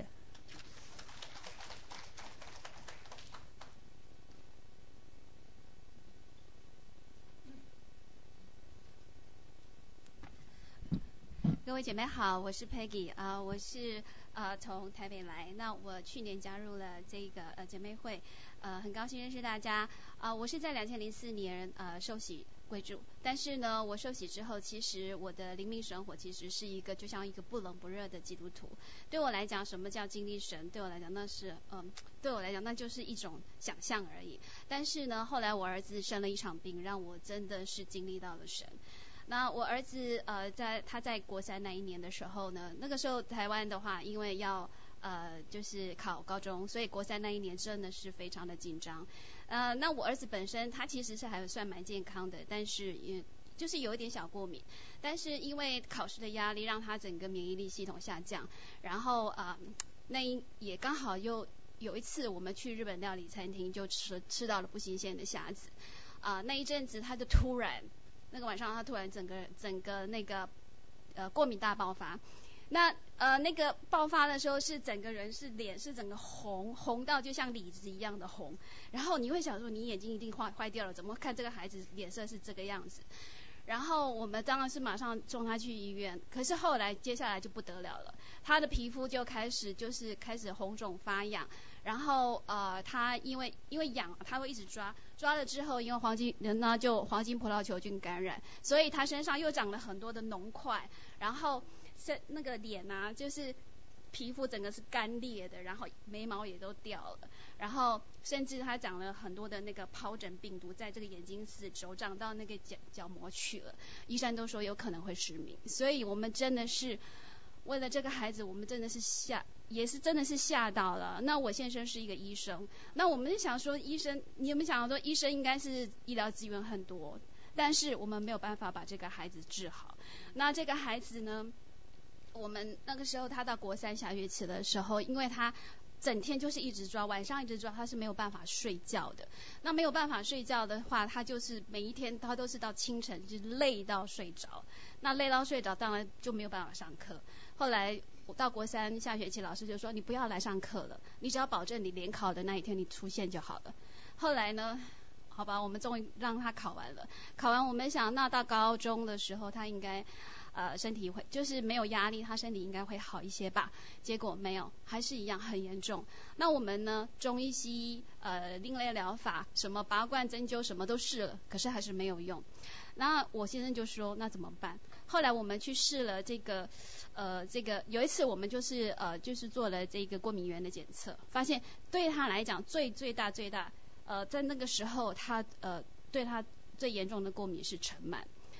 各位姐妹好，我是 Peggy 我是从台北来。那我去年加入了这个姐妹会，很高兴认识大家。我是在2004年受洗归主，但是呢，我受洗之后，其实我的灵命生活其实是就像一个不冷不热的基督徒。对我来讲，什么叫经历神？对我来讲，那就是一种想象而已。但是呢，后来我儿子生了一场病，让我真的是经历到了神。那我儿子他在国3那一年的时候呢，那个时候台湾的话，因为要就是考高中，所以国3那一年真的是非常的紧张。那我儿子本身他其实是还算蛮健康的，但是也就是有一点小过敏，但是因为考试的压力让他整个免疫力系统下降，然后也刚好又有一次我们去日本料理餐厅就吃到了不新鲜的虾子，那一阵子他就突然那个晚上他突然整个那个过敏大爆发。那个爆发的时候是整个人脸是整个红到就像李子一样的红，然后你会想说你眼睛一定坏掉了，怎么看这个孩子脸色是这个样子。然后我们当然是马上送他去医院，可是后来接下来就不得了了，他的皮肤就开始红肿发痒，然后他因为痒他会一直抓了之后，因为黄金葡萄球菌感染，所以他身上又长了很多的脓块，然后那个脸就是皮肤整个是干裂的，然后眉毛也都掉了，然后甚至他长了很多的那个疱疹病毒，在这个眼睛四周长到那个角膜去了，医生都说有可能会失明。所以我们真的是为了这个孩子，我们真的是真的是吓到了。那我先生是一个医生，那我们就想说你有没有想说医生应该是医疗资源很多，但是我们没有办法把这个孩子治好。那这个孩子呢，我们那个时候他到国3下学期的时候，因为他整天就是一直抓，晚上一直抓，他是没有办法睡觉的。那没有办法睡觉的话，他就是每一天他都是到清晨就累到睡着，那累到睡着当然就没有办法上课。后来我到国3下学期，老师就说你不要来上课了，你只要保证你联考的那一天你出现就好了。后来呢，好吧，我们终于让他考完了。考完我们想，那到高中的时候他应该身体会就是没有压力，他身体应该会好一些吧。结果没有，还是一样很严重。那我们呢，中医西医另类疗法，什么拔罐针灸什么都试了，可是还是没有用。那我先生就说那怎么办？后来我们去试了这个有一次我们就是做了这个过敏原的检测，发现对他来讲最大在那个时候他对他最严重的过敏是尘螨。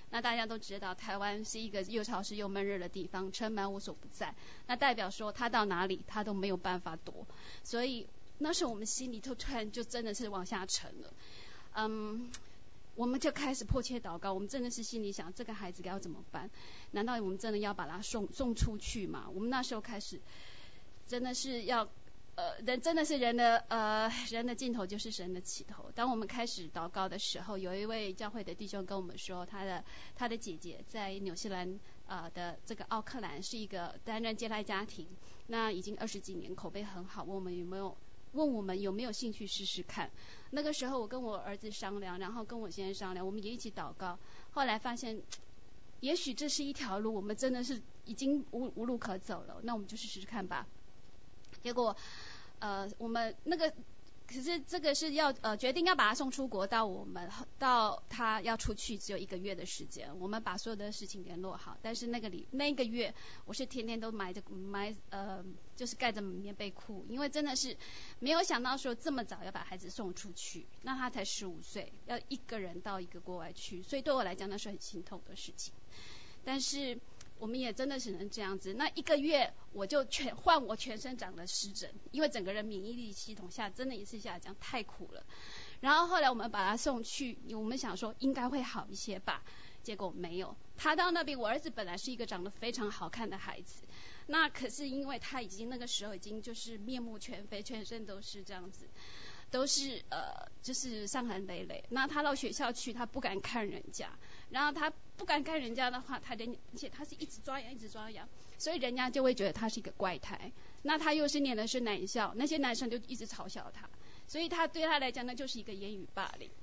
那大家都知道，台湾是一个又潮湿又闷热的地方，尘螨无所不在。那代表说他到哪里他都没有办法躲，所以那时候我们心里头突然就真的是往下沉了。我们就开始迫切祷告，我们真的是心里想，这个孩子该要怎么办？难道我们真的要把他送出去吗？我们那时候开始真的是要人真的是人的尽头就是神的起头。当我们开始祷告的时候，有一位教会的弟兄跟我们说，他的姐姐在纽西兰的这个奥克兰是一个单人接待家庭，那已经20几年，口碑很好，问我们有没有兴趣试试看。那个时候我跟我儿子商量，然后跟我先生商量，我们也一起祷告。后来发现也许这是一条路，我们真的是已经无路可走了，那我们就试试看吧。结果我们可是这个是要决定要把他送出国，到他要出去只有1个月的时间，我们把所有的事情联络好。但是那个月我是天天都就是盖着棉被哭，因为真的是没有想到说这么早要把孩子送出去，那他才15岁，要一个人到一个国外去，所以对我来讲那是很心痛的事情。但是我们也真的只能这样子，那1个月我就我全身长了湿疹，因为整个人免疫力系统真的也是下降，太苦了。然后后来我们把他送去，我们想说应该会好一些吧，结果没有。他到那边，我儿子本来是一个长得非常好看的孩子，那可是因为他那个时候已经就是面目全非，全身都是这样子，都是就是伤痕累累。那他到学校去，他不敢看人家，然后他不敢看人家的话，而且他是一直抓痒，所以人家就会觉得他是一个怪胎。那他又是念的是男校，那些男生就一直嘲笑他，所以对他来讲那就是一个言语霸凌。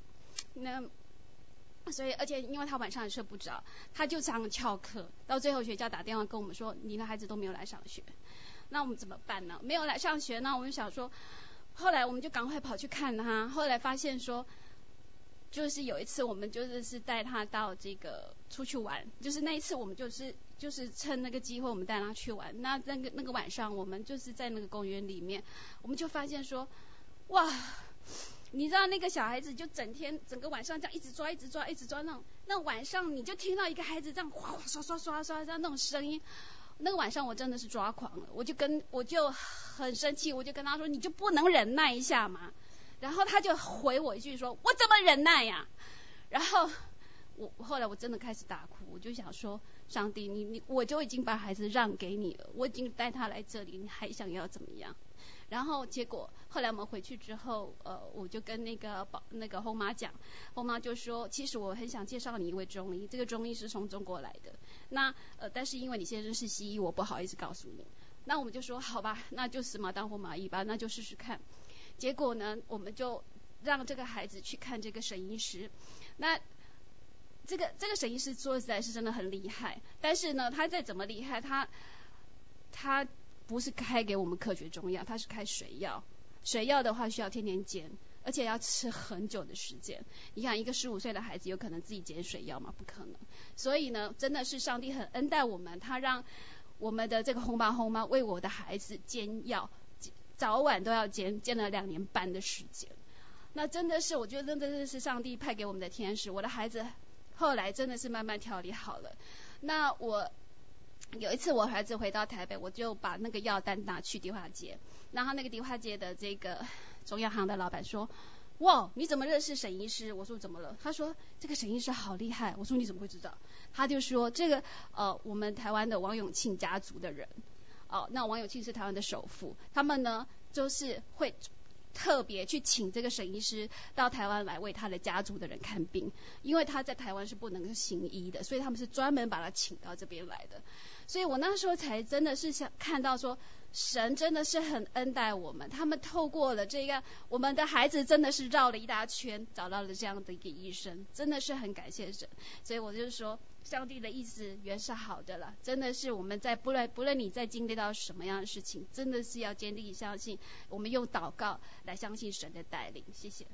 所以而且因为他晚上也睡不着，他就常翘课，到最后学校打电话跟我们说，你的孩子都没有来上学。那我们怎么办呢？没有来上学，那我们想说，后来我们就赶快跑去看他，后来发现说，就是有一次我们就是带他到这个出去玩，就是那一次我们就是趁那个机会我们带他去玩。那个晚上我们就是在那个公园里面，我们就发现说，哇，你知道那个小孩子就整个晚上这样一直抓，那晚上你就听到一个孩子这样哗哗刷刷刷刷这样那种声音。那个晚上我真的是抓狂了，我就很生气，我就跟他说，你就不能忍耐一下吗？然后他就回我一句说，我怎么忍耐呀？然后后来我真的开始大哭，我就想说，上帝，我就已经把孩子让给你了，我已经带他来这里，你还想要怎么样？然后结果后来我们回去之后，我就跟那个后妈讲，后妈就说，其实我很想介绍你一位中医，这个中医是从中国来的，那但是因为你先生是西医，我不好意思告诉你。那我们就说好吧，那就死马当活马医吧，那就试试看。结果呢，我们就让这个孩子去看这个沈医师。那这个沈医师说实在是真的很厉害，但是呢，他再怎么厉害，他不是开给我们科学中药，他是开水药。水药的话需要天天煎，而且要吃很久的时间。你看一个15岁的孩子有可能自己煎水药吗？不可能。所以呢，真的是上帝很恩待我们，他让我们的这个红妈为我的孩子煎药，早晚都要煎了2年半的时间。那真的是我觉得真的是上帝派给我们的天使。我的孩子后来真的是慢慢调理好了。那有一次我儿子回到台北，我就把那个药单拿去迪化街，然后那个迪化街的这个中药行的老板说，哇，你怎么认识沈医师？我说怎么了？他说这个沈医师好厉害。我说你怎么会知道？他就说这个我们台湾的王永庆家族的人，那王永庆是台湾的首富，他们呢就是会特别去请这个沈医师到台湾来为他的家族的人看病，因为他在台湾是不能行医的，所以他们是专门把他请到这边来的。所以我那时候才真的是想看到说，神真的是很恩待我们，他们透过了这个，我们的孩子真的是绕了一大圈，找到了这样的一个医生，真的是很感谢神。所以我就说，上帝的意思原是好的了，真的是我们在不论你在经历到什么样的事情，真的是要坚定相信，我们用祷告来相信神的带领。谢谢。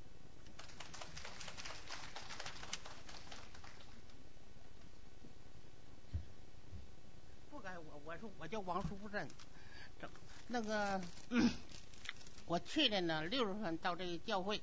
不该我叫王淑珍，那个我去年呢6月份到这个教会，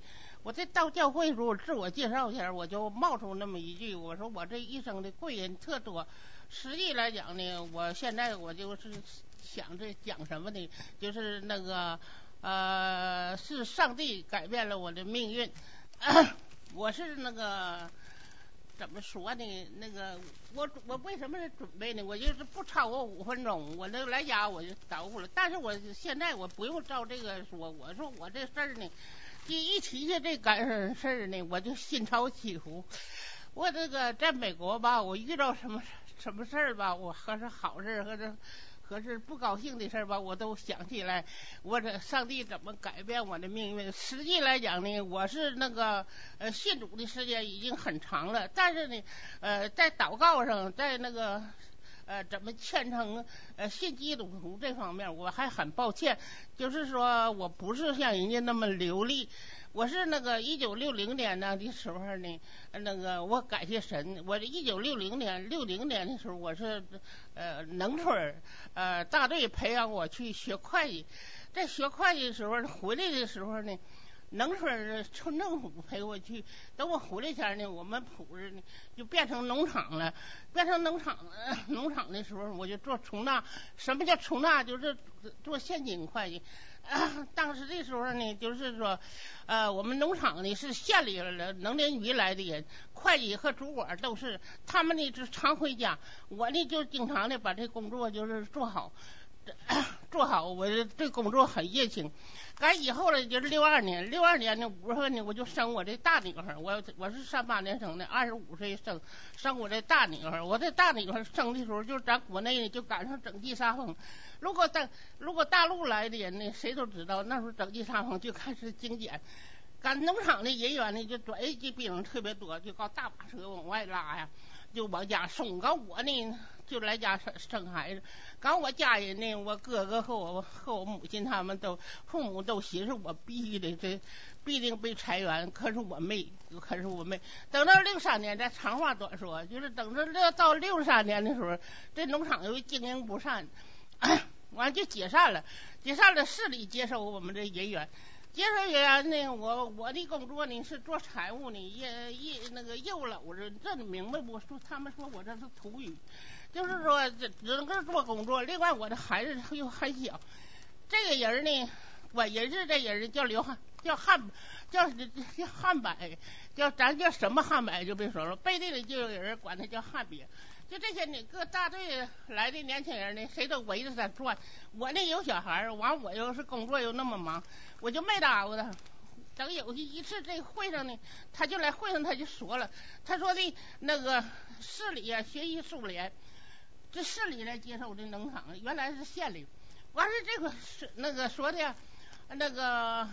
我在到教会的时候，我自我介绍一下，我就冒出那么一句，我说我这一生的贵人特多。实际来讲呢，我现在我就是想着讲什么呢？就是那个是上帝改变了我的命运。我是那个怎么说呢？那个我为什么是准备呢？我就是不超过5分钟，我那来家我就捣鼓了。但是我现在我不用照这个说，我说我这事儿呢。一提起这干事儿呢，我就心潮起伏。我这个在美国吧，我遇到什么事儿吧，我和是好事儿，和是不高兴的事儿吧，我都想起来，我这上帝怎么改变我的命运。实际来讲呢，我是那个信主的时间已经很长了，但是呢，在祷告上，在那个。怎么虔诚信基督徒这方面我还很抱歉，就是说我不是像人家那么流利。我是那个1960年呢的时候呢，那个我感谢神，我1960年60年的时候，我是农村大队培养我去学会计，在学会计的时候回来的时候呢。农村村政府陪我去，等我回来前呢，我们埔子呢就变成农场了。变成农场的时候，我就做从纳。什么叫从纳？就是做现金会计。当时的时候呢，就是说，我们农场呢是县里能源局来的人，会计和主管都是，他们呢就常回家，我呢就经常的把这工作就是做好。我对工作很热情。赶以后呢，就是62年的5月份呢，我就生我这大女儿。我是38年生的，25岁生我这大女儿。我这大女儿生的时候，就是咱国内呢就赶上整季杀风。如果大陆来的人呢，谁都知道那时候整季杀风就开始精简。赶农场的人员呢，就转业绩病人特别多，就靠大巴车往外拉呀，就往家送。赶我呢，就来家生孩子。赶我家人呢，我哥哥和我母亲他们父母都寻思我必定被裁员，可是我没。等到63年，咱长话短说，就是等到63年的时候，这农场由于经营不善，完就解散了，市里接收我们这人员。接收人员呢，我的工作呢是做财务呢，那个业务篓子，这你明白不？说他们说我这是土语，就是说只能够做工作。另外我的孩子又很小，这个人呢，我认识这人叫汉白，咱叫什么汉白就别说了，背地里就有人管他叫汉鳖。就这些呢，各大队来的年轻人呢，谁都围着他转。我呢有小孩，完我又是工作又那么忙，我就没耽误他。等有一次这会上呢，他就来会上，他就说了，他说的那个市里啊学习苏联，这市里来接受这农场，原来是县里。完是这个是那个说的那个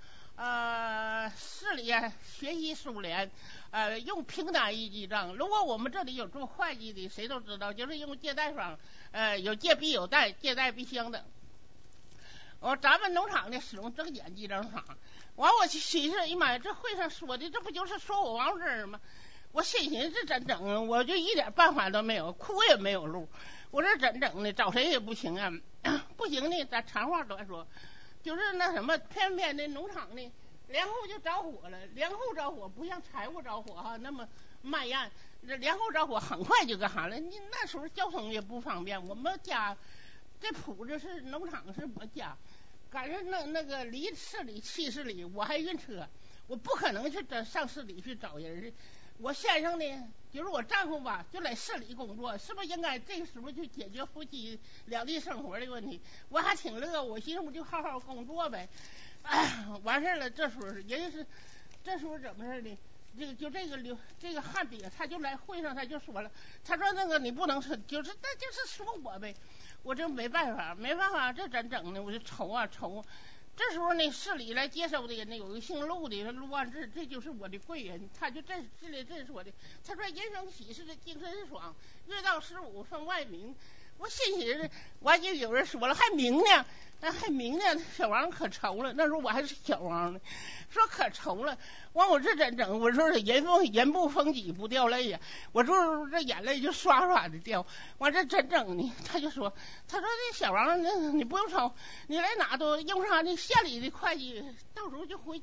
市里啊学习苏联。用平单一记账。如果我们这里有做会计的，谁都知道，就是用借贷方，有借必有贷，借贷必相等。咱们农场呢使用增减记账法。完，我寻思，哎呀妈呀，这会上说的，这不就是说我王真吗？我心寻思这怎整？我就一点办法都没有，哭也没有路。我这怎整呢？找谁也不行啊！不行呢，咱长话短说，就是那什么，偏偏的农场呢。连后就着火了，连后着火不像财务着火哈那么慢咽，这连后着火很快就干啥了。你那时候交通也不方便，我们家这埔子是农场是我家，赶上那个离市里70里，我还晕车，我不可能去上市里去找人。我先生呢，就是我丈夫吧，就在市里工作，是不是应该这个时候去解决夫妻两地生活的问题？我还挺乐，我寻思我就好好工作呗。完事了，这时候这时候怎么事呢？这个汉鳖他就来会上，他就说了，他说那个你不能说，就是说我呗，我这没办法，这怎整呢？我就愁。这时候呢，市里来接收的人呢，有一个姓陆的，陆万志，这就是我的贵人，他就认识我的。他说人生喜事精神爽，月到15分外明。我心寻思，完就有人说了，还明呢，小王可愁了。那时候我还是小王呢，说可愁了。完我这怎整？我说人不风己不掉泪呀，我说这眼泪就刷刷的掉。完这怎整呢？他说这小王，你不用愁，你来哪都用啥呢？县里的会计到时候就回家，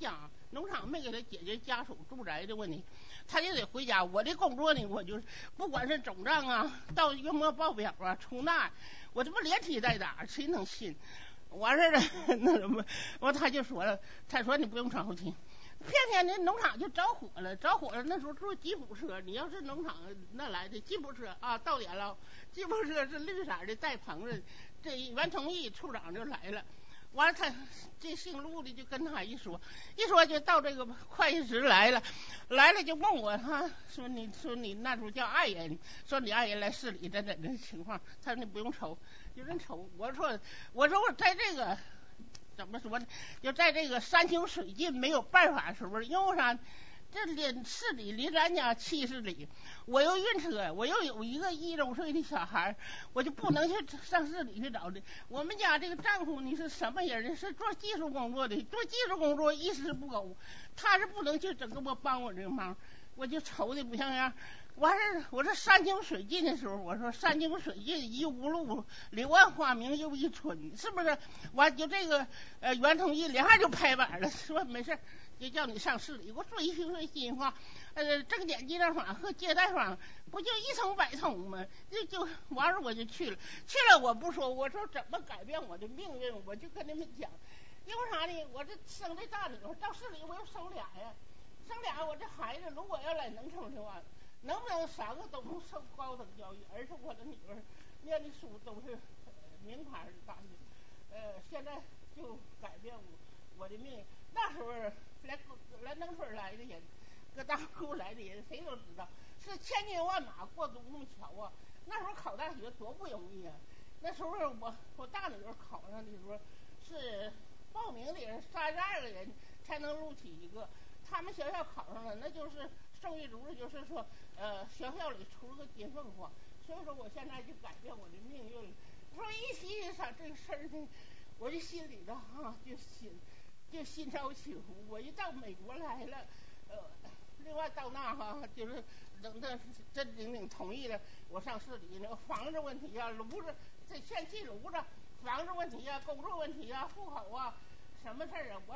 农场没给他解决家属住宅的问题，他就得回家。我的工作呢，我就是不管是总账啊，到月末报表啊，出纳，我这不连踢带打，谁能信？完事了，那什么，完他就说了，他说你不用着急。偏偏那农场就着火了，那时候坐吉普车，你要是农场那来的吉普车啊，到点了，吉普车是绿色的带棚子，这袁崇义处长就来了，完了他这姓陆的就跟他一说就到这个会计室来了就问我，他说你那时候叫爱人，说你爱人来市里这情况，他说你不用愁，就真愁。我说我在这个。怎么说呢？就在这个山穷水尽没有办法的时候，因为啥？这市里离咱家70里，我又晕车，我又有一个1周岁的小孩，我就不能去上市里去找的。我们家这个丈夫你是什么人呢？是做技术工作的，做技术工作一丝不苟，他是不能去整个帮我这个忙，我就愁的不像样。完事我这山穷水尽的时候，我说山穷水尽疑无路，柳暗花明又一村，是不是？完就这个袁崇义两下就拍板了，说没事就叫你上市里，我说一句心话，证件记账坊和借贷坊不就一通百通吗？就完了我就去了我不说，我说怎么改变我的命运，我就跟你们讲，因为啥呢？我这生这大女儿到市里我又生俩呀，我这孩子如果要来农村的话。能不能3个都能受高等教育？而且我的女儿念的书都是名牌的大学，现在就改变我的命运。那时候来农村来的人，搁大陆来的人，谁都知道是千军万马过独木桥啊。那时候考大学多不容易啊！那时候我大女儿考上的时候是报名的人32个人才能录取一个，他们学校考上了，那就是胜利组织，就是说学校里出了个金凤凰，所以说我现在就改变我的命运了。说一提上这个事儿呢，我这心里头就心潮起伏。我一到美国来了，另外到那就是等这真领领同意了，我上市里那个房子问题啊，炉子这电气炉子，房子问题啊，工作问题啊，户口啊，什么事儿啊？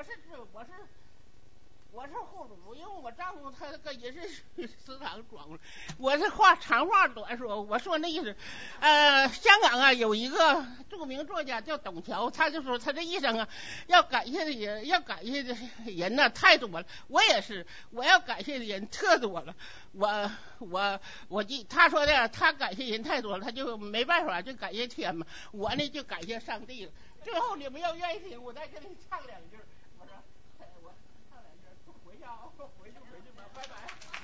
我是户主，因为我丈夫他跟人事食堂转过来。我是长话短说，我说那意思，香港啊有一个著名作家叫董桥，他就说他这一生啊要感谢的人呢太多了。我也是，我要感谢的人特多了。他说的，他感谢人太多了，他就没办法就感谢天嘛。我呢就感谢上帝了。最后你们要愿意听，我再跟你唱2句。回去吧，拜拜。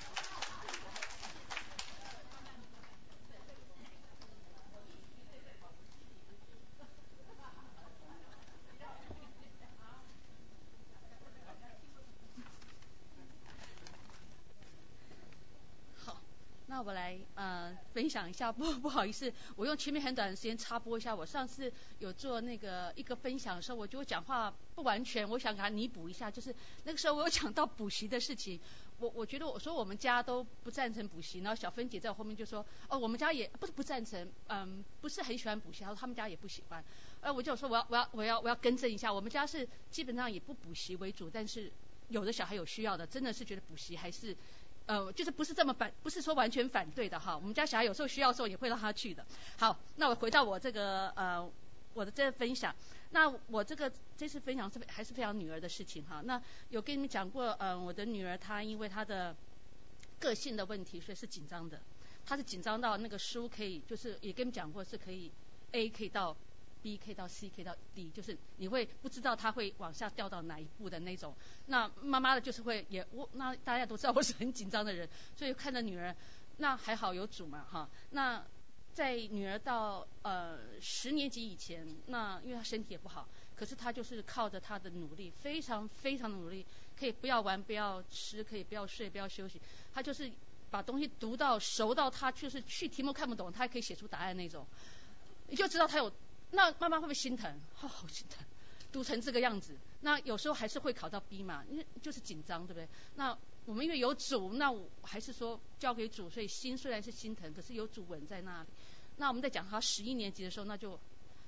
好，那我来分享一下，不好意思，我用前面很短的时间插播一下。我上次有做那个一个分享的时候，我觉得我讲话不完全，我想给他弥补一下。就是那个时候我有讲到补习的事情，我觉得我说我们家都不赞成补习，然后小芬姐在我后面就说，我们家也不赞成，不是很喜欢补习，他们家也不喜欢。我就说我要更正一下，我们家是基本上也不补习为主，但是有的小孩有需要的，真的是觉得补习还是。就是不是这么不是说完全反对的哈。我们家小孩有时候需要的时候也会让他去的。好，那我回到我这个我的这个分享。那我这次分享还是非常女儿的事情哈。那有跟你们讲过，我的女儿她因为她的个性的问题，所以是紧张的。她是紧张到那个书可以，就是也跟你们讲过，是可以 A 可以到 B 可以到 C 可以到 D， 就是你会不知道他会往下掉到哪一步的那种。那妈妈的就是会那大家都知道我是很紧张的人，所以看着女儿，那还好有主嘛哈。那在女儿到10年级以前，那因为她身体也不好，可是她就是靠着她的努力，非常非常努力，可以不要玩不要吃，可以不要睡不要休息，她就是把东西读到熟到她就是去题目看不懂，她还可以写出答案那种，你就知道她有。那妈妈会不会心疼？好心疼，读成这个样子。那有时候还是会考到 B 嘛，因为就是紧张，对不对？那我们因为有主，那我还是说交给主，所以心虽然是心疼，可是有主稳在那里。那我们在讲他11年级的时候，那就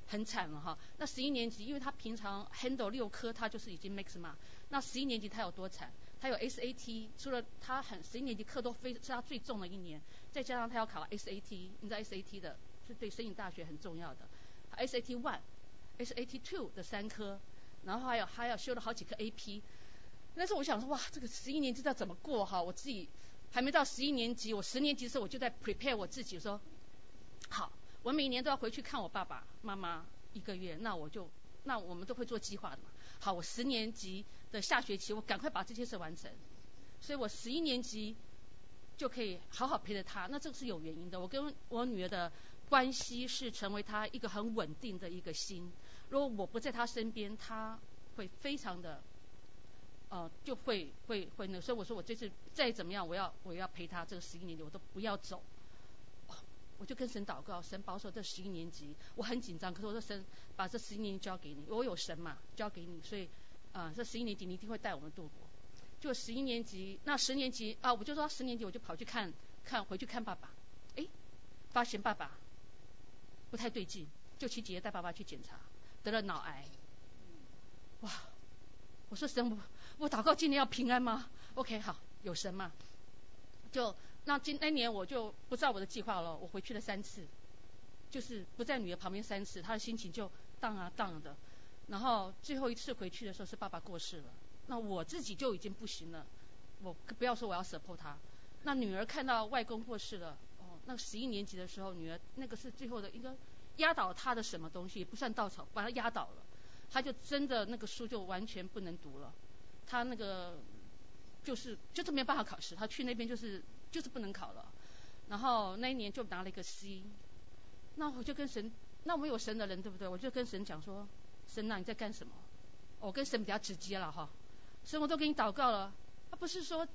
很惨了哈。那11年级，因为他平常 handle 6科，他就是已经 max 嘛。那11年级他有多惨？他有 SAT， 除了他11年级课都是他最重的一年，再加上他要考 SAT， 你知道 SAT 的是对申请大学很重要的。SAT 1、SAT 2的3科，然后还有修了好几科 AP。但是我想说，哇，这个11年级要怎么过哈？我自己还没到11年级，我10年级的时候我就在 prepare 我自己说，好，我每年都要回去看我爸爸妈妈1个月，那我们都会做计划的嘛。好，我10年级的下学期我赶快把这些事完成，所以我11年级就可以好好陪着他。那这个是有原因的，我跟我女儿的关系是成为她一个很稳定的一个心。如果我不在她身边，她会非常的就会那，所以我说我这次再怎么样，我要陪她这个11年级，我都不要走。我就跟神祷告，神保守这11年级，我很紧张，可是我说神把这11年级交给你，我有神嘛，交给你，所以这11年级你一定会带我们度过。就11年级，那10年级我就说10年级我就跑去回去看爸爸，发现爸爸不太对劲，就请姐姐带爸爸去检查，得了脑癌。哇！我说神，我祷告今年要平安吗 ？OK， 好，有神嘛。就那年我就不照我的计划了，我回去了3次，就是不在女儿旁边3次，她的心情就荡啊荡的。然后最后一次回去的时候是爸爸过世了，那我自己就已经不行了，我不要说我要support她。那女儿看到外公过世了，那11年级的时候，女儿那个是最后的一个压倒她的什么东西，也不算稻草，把她压倒了，她就真的那个书就完全不能读了，她那个就是没办法考试，她去那边就是不能考了。然后那一年就拿了一个 C， 那我就跟神，那我们有神的人对不对？我就跟神讲说，神啊你在干什么？我跟神比较直接了哈，神我都给你祷告了，不是说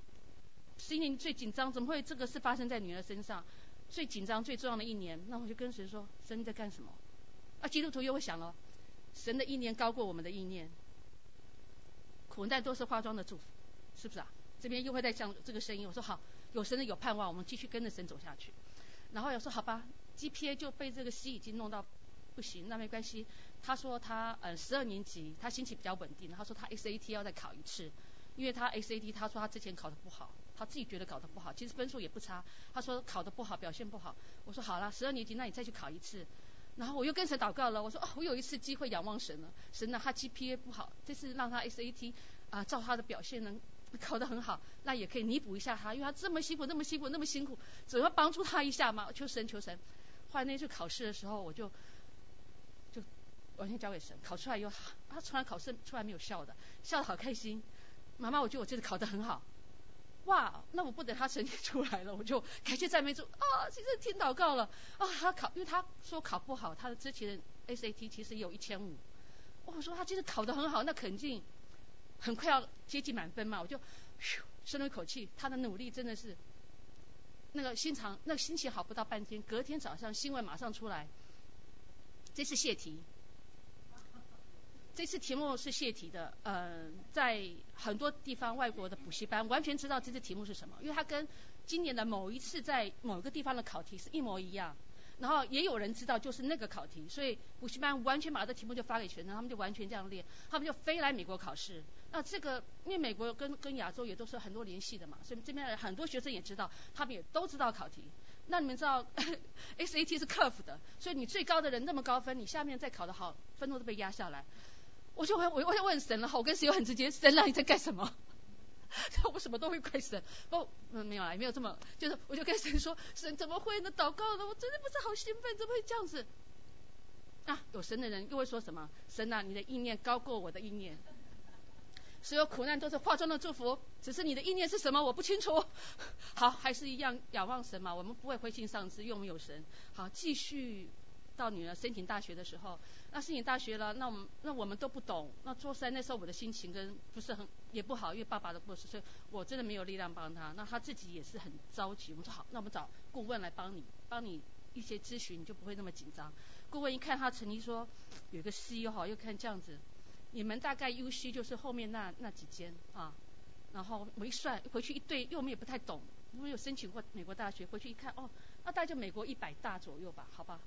11年最紧张，怎么会这个事发生在女儿身上？最紧张最重要的一年，那我就跟神说，神你在干什么？基督徒又会想了，神的意念高过我们的意念，苦难都是化妆的祝福，是不是啊？这边又会再讲这个声音，我说好，有神的有盼望，我们继续跟着神走下去。然后有说好吧 ，GPA 就被这个 C 已经弄到不行，那没关系。他说他12年级他心情比较稳定，他说他 SAT 要再考一次，因为他 SAT 他说他之前考得不好，他自己觉得考得不好，其实分数也不差，他说考得不好，表现不好。我说好了，12年级那你再去考一次。然后我又跟神祷告了，我说我有一次机会仰望神了，神呢他 GPA 不好，这次让他 SAT 照他的表现能考得很好，那也可以弥补一下他，因为他这么辛苦，总要帮助他一下嘛，求神。后来那次考试的时候，我就完全交给神，考出来以后，他从来考试出来没有笑的，笑得好开心。妈妈，我觉得我这次考得很好。哇，那我不等他成绩出来了，我就感谢赞美主其实听祷告了他考，因为他说考不好，他的之前的 SAT 其实也有1500。我说他其实考得很好，那肯定很快要接近满分嘛，我就深了一口气。他的努力真的是那个心情好不到半天，隔天早上新闻马上出来，这次泄题。这次题目是泄题的，在很多地方外国的补习班完全知道这次题目是什么，因为它跟今年的某一次在某个地方的考题是一模一样。然后也有人知道就是那个考题，所以补习班完全把这题目就发给学生，他们就完全这样练，他们就飞来美国考试。那这个因为美国跟亚洲也都是很多联系的嘛，所以这边很多学生也知道，他们也都知道考题。那你们知道SAT 是克服的，所以你最高的人那么高分，你下面再考得好，分数都被压下来。我就问神了，我跟神又很直接，神你在干什么？我什么都会怪神，没有啦，也没有这么，就是我就跟神说，神怎么会呢？祷告了，我真的不是好兴奋，怎么会这样子？有神的人又会说什么？神啊，你的意念高过我的意念，所有苦难都是化妆的祝福，只是你的意念是什么我不清楚。好，还是一样仰望神嘛，我们不会灰心丧志，因为我们有神。好，继续到女儿申请大学的时候，那申请大学了，那我们都不懂。那做山那时候我的心情不是很也不好，因为爸爸的过世，所以我真的没有力量帮他。那他自己也是很着急。我们说好，那我们找顾问来帮你一些咨询，你就不会那么紧张。顾问一看他成绩说有一个 C 又看这样子，你们大概 UC 就是后面那几间然后我一算回去一对，因为我们也不太懂，我们有申请过美国大学，回去一看那大概就美国100大左右吧，好吧。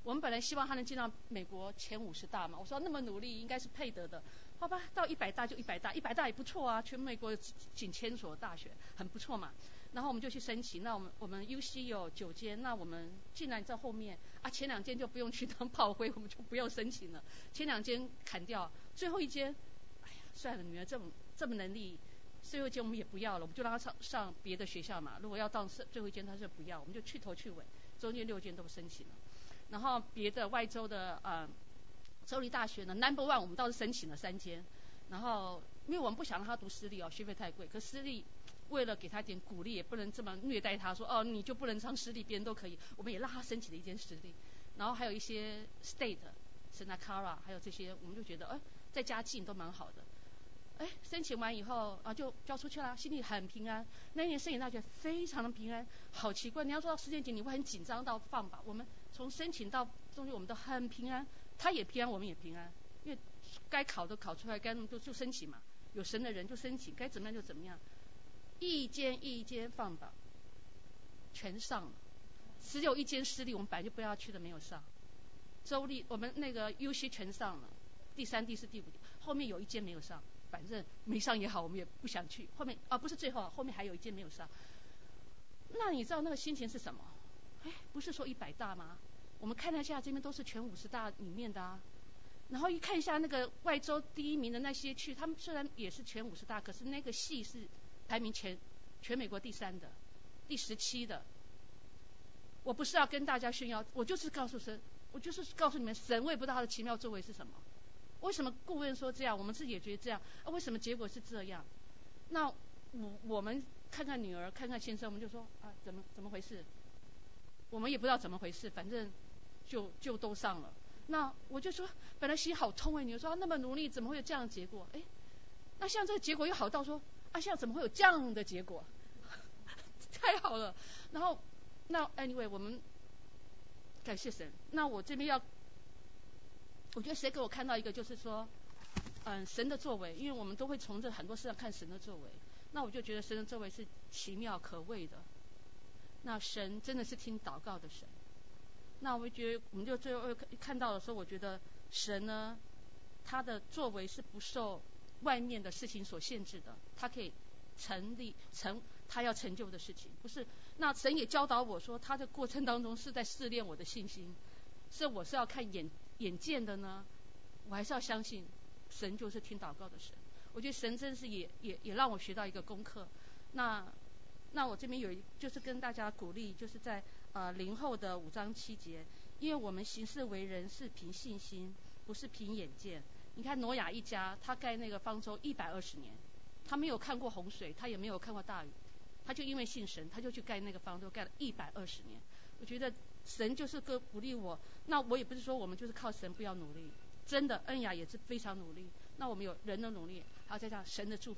我们本来希望他能进到美国前50大嘛，我说那么努力应该是配得的，好吧，到100大就100大，100大也不错啊，全美国仅1000所大学，很不错嘛。然后我们就去申请，那我们 UC 有9间，那我们竟然在后面啊，前2间就不用去当炮灰，我们就不要申请了，前2间砍掉，最后1间，哎呀，算了，女儿这么能力，最后1间我们也不要了，我们就让她上别的学校嘛。如果要到最后1间，她是不要，我们就去头去尾，中间6间都申请了。然后别的外州的州立大学呢 ，No. 1我们倒是申请了3间，然后因为我们不想让她读私立哦，学费太贵，可私立。为了给他点鼓励，也不能这么虐待他，说你就不能上私立，别人都可以。我们也让他申请了1间私立，然后还有一些 state、Senakara， 还有这些，我们就觉得在家境都蛮好的。申请完以后就交出去了，心里很平安。那一年申请大学非常的平安，好奇怪，你要说到时间点，你会很紧张到放吧？我们从申请到中间，我们都很平安，他也平安，我们也平安，因为该考的考出来，该就申请嘛，有神的人就申请，该怎么样就怎么样。一间放榜，全上了，只有1间私立，我们本来就不要去的没有上。州立我们那个 UC 全上了，第3、第4、第5，后面有1间没有上，反正没上也好，我们也不想去。后面不是最后，后面还有1间没有上。那你知道那个心情是什么？不是说100大吗？我们看了一下，这边都是全50大里面的啊。然后一看一下那个外州第1名的那些区，他们虽然也是全50大，可是那个系是排名全美国第3的，第17的。我不是要跟大家炫耀，我就是告诉神，我就是告诉你们，神我也不知道他的奇妙作为是什么。为什么顾问说这样，我们自己也觉得这样，为什么结果是这样？那我们看看女儿，看看先生，我们就说怎么回事？我们也不知道怎么回事，反正就都上了。那我就说，本来心好痛女儿说那么努力，怎么会有这样的结果？那像这个结果又好到说现在怎么会有这样的结果？太好了。然后那 anyway 我们感谢神。那我这边我觉得谁给我看到一个就是说神的作为，因为我们都会从这很多事上看神的作为。那我就觉得神的作为是奇妙可畏的。那神真的是听祷告的神。那我觉得我们就最后看到的时候，我觉得神呢，他的作为是不受外面的事情所限制的，他可以成他要成就的事情，不是。那神也教导我说，他的过程当中是在试炼我的信心，我是要看眼见的呢，我还是要相信神就是听祷告的神。我觉得神真是也让我学到一个功课。那我这边就是跟大家鼓励，就是在0后的5章7节，因为我们行事为人是凭信心，不是凭眼见。你看挪亚一家，他盖那个方舟120年，他没有看过洪水，他也没有看过大雨，他就因为信神，他就去盖那个方舟，盖了120年。我觉得神就是鼓励我。那我也不是说我们就是靠神不要努力，真的恩雅也是非常努力。那我们有人的努力，还有再加上神的祝福。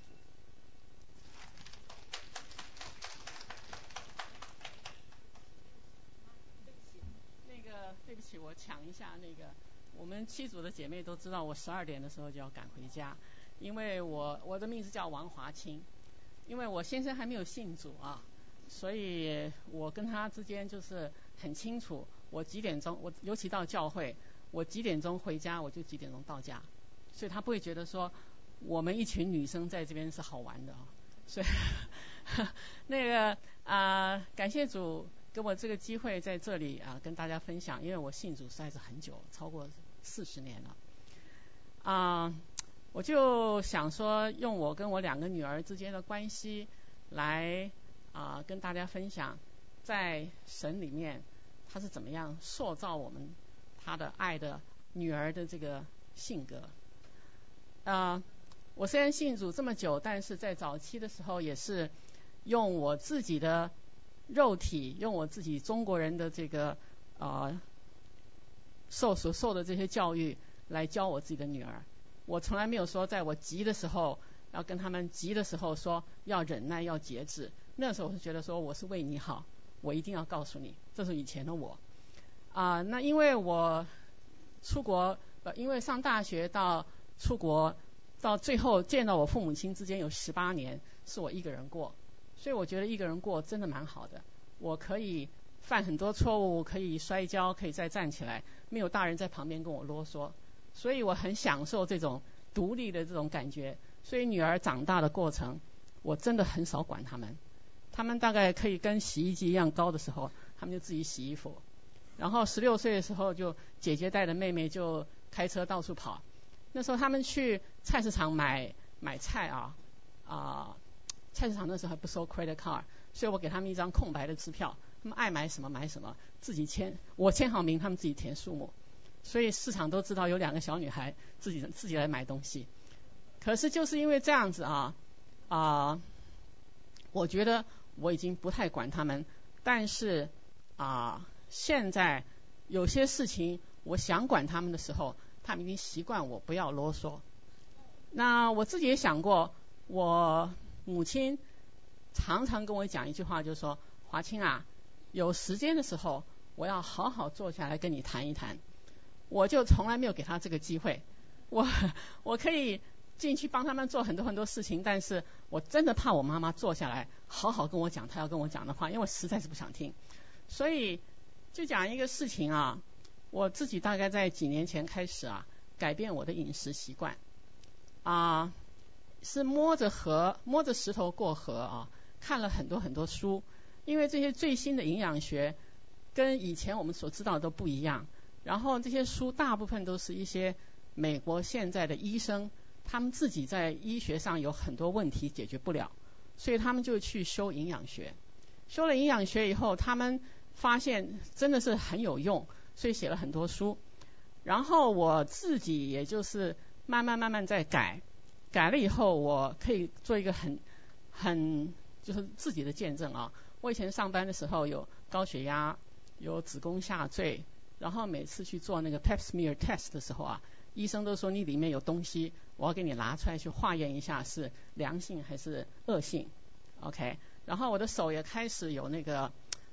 对不起，我抢一下我们7组的姐妹都知道，我12点的时候就要赶回家，因为我的名字叫王华清，因为我先生还没有信主所以我跟他之间就是很清楚，我几点钟，我尤其到教会，我几点钟回家，我就几点钟到家，所以他不会觉得说我们一群女生在这边是好玩的所以感谢主给我这个机会在这里跟大家分享，因为我信主实在是很久，超过40年了我就想说用我跟我2个女儿之间的关系来跟大家分享，在神里面他是怎么样塑造我们他的爱的女儿的这个性格我虽然信主这么久，但是在早期的时候也是用我自己的肉体，用我自己中国人的这个所受的这些教育来教我自己的女儿。我从来没有说在我急的时候要跟他们急的时候说要忍耐要节制，那时候我是觉得说我是为你好，我一定要告诉你，这是以前的我那因为我出国因为上大学到出国到最后见到我父母亲之间有18年是我一个人过，所以我觉得一个人过真的蛮好的，我可以犯很多错误，可以摔跤，可以再站起来，没有大人在旁边跟我啰嗦，所以我很享受这种独立的这种感觉。所以女儿长大的过程，我真的很少管他们。他们大概可以跟洗衣机一样高的时候，他们就自己洗衣服。然后16岁的时候，就姐姐带着妹妹就开车到处跑。那时候他们去菜市场买菜菜市场那时候还不收 credit card， 所以我给他们一张空白的支票，他们爱买什么买什么，自己签，我签好名，他们自己填数目。所以市场都知道有2个小女孩自己来买东西。可是就是因为这样子我觉得我已经不太管他们，但是现在有些事情我想管他们的时候，他们已经习惯我不要啰嗦。那我自己也想过，我母亲常常跟我讲一句话，就是说，华清啊，有时间的时候我要好好坐下来跟你谈一谈。我就从来没有给她这个机会。我可以进去帮他们做很多很多事情，但是我真的怕我妈妈坐下来好好跟我讲她要跟我讲的话，因为我实在是不想听。所以就讲一个事情我自己大概在几年前开始改变我的饮食习惯是摸着石头过河看了很多很多书，因为这些最新的营养学跟以前我们所知道的都不一样。然后这些书大部分都是一些美国现在的医生，他们自己在医学上有很多问题解决不了，所以他们就去修营养学。修了营养学以后，他们发现真的是很有用，所以写了很多书。然后我自己也就是慢慢在改了以后，我可以做一个很就是自己的见证我以前上班的时候有高血压，有子宫下坠，然后每次去做那个 Pap smear test 的时候医生都说你里面有东西，我要给你拿出来去化验一下是良性还是恶性 OK。 然后我的手也开始有那个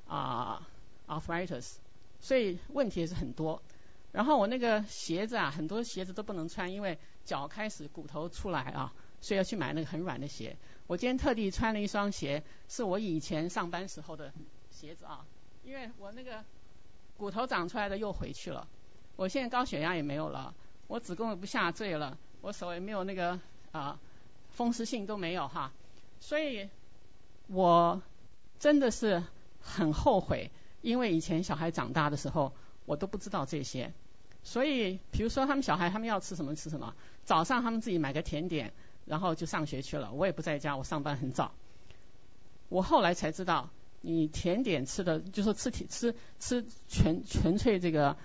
arthritis， 所以问题也是很多。然后我那个鞋子很多鞋子都不能穿，因为脚开始骨头出来所以要去买那个很软的鞋。我今天特地穿了一双鞋，是我以前上班时候的鞋子因为我那个骨头长出来的又回去了，我现在高血压也没有了，我子宫也不下坠了，我手也没有那个风湿性都没有所以我真的是很后悔，因为以前小孩长大的时候我都不知道这些。所以比如说他们要吃什么吃什么，早上他们自己买个甜点，然后就上学去了，我也不在家，我上班很早。我后来才知道，你甜点吃的就是吃纯粹这个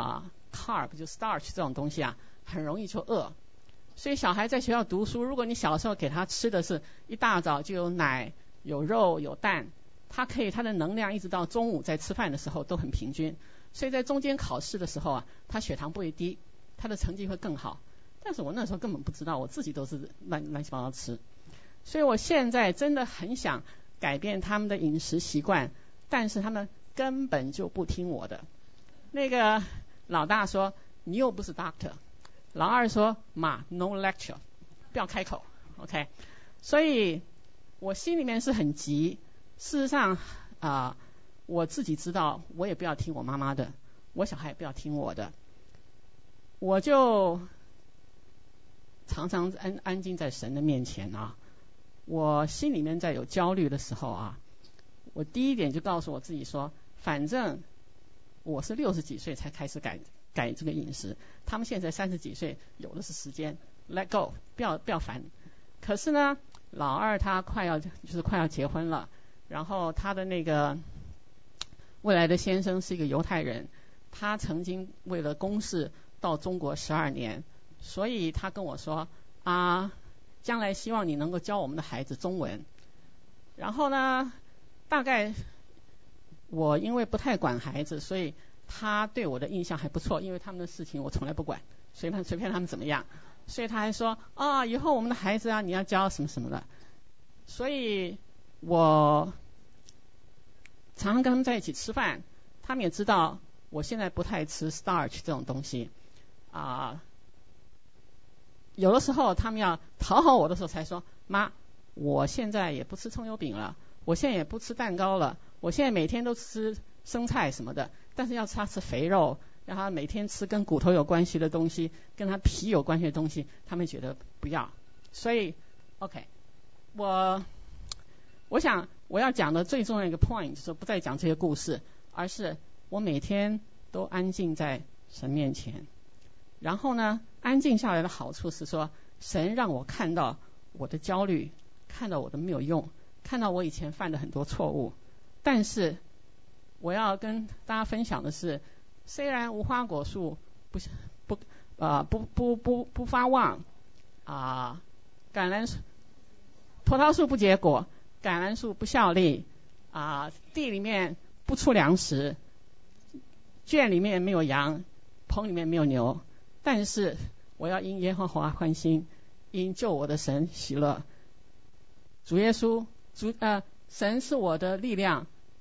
carb 就 starch 这种东西很容易就饿。所以小孩在学校读书，如果你小时候给他吃的是一大早就有奶有肉有蛋，他的能量一直到中午在吃饭的时候都很平均，所以在中间考试的时候他血糖不会低，他的成绩会更好。但是我那时候根本不知道，我自己都是乱七八糟吃。所以我现在真的很想改变他们的饮食习惯，但是他们根本就不听我的。那个老大说你又不是 doctor， 老二说妈 no lecture， 不要开口 OK。 所以我心里面是很急。事实上我自己知道我也不要听我妈妈的，我小孩也不要听我的，我就常常安静在神的面前我心里面在有焦虑的时候我第一点就告诉我自己说，反正我是60几岁才开始改这个饮食，他们现在30几岁，有的是时间 let go， 不要烦。可是呢，老二他快要结婚了，然后他的那个未来的先生是一个犹太人，他曾经为了公事到中国12年，所以他跟我说将来希望你能够教我们的孩子中文。然后呢，大概我因为不太管孩子，所以他对我的印象还不错，因为他们的事情我从来不管，随便他们怎么样。所以他还说以后我们的孩子你要教什么什么的。所以我常常跟他们在一起吃饭，他们也知道我现在不太吃 starch 这种东西有的时候他们要讨好我的时候才说，妈，我现在也不吃葱油饼了，我现在也不吃蛋糕了，我现在每天都吃生菜什么的，但是要他吃肥肉，让他每天吃跟骨头有关系的东西，跟他皮有关系的东西，他们觉得不要。所以 OK， 我想我要讲的最重要一个 point 就是不再讲这些故事，而是我每天都安静在神面前。然后呢，安静下来的好处是说，神让我看到我的焦虑，看到我的没有用，看到我以前犯的很多错误。但是我要跟大家分享的是，虽然无花果树不发旺啊，橄榄树、葡萄树不结果，橄榄树不效力啊，地里面不出粮食，圈里面没有羊，棚里面没有牛，但是我要因耶和华欢心，因救我的神喜乐。主耶稣，神是我的力量，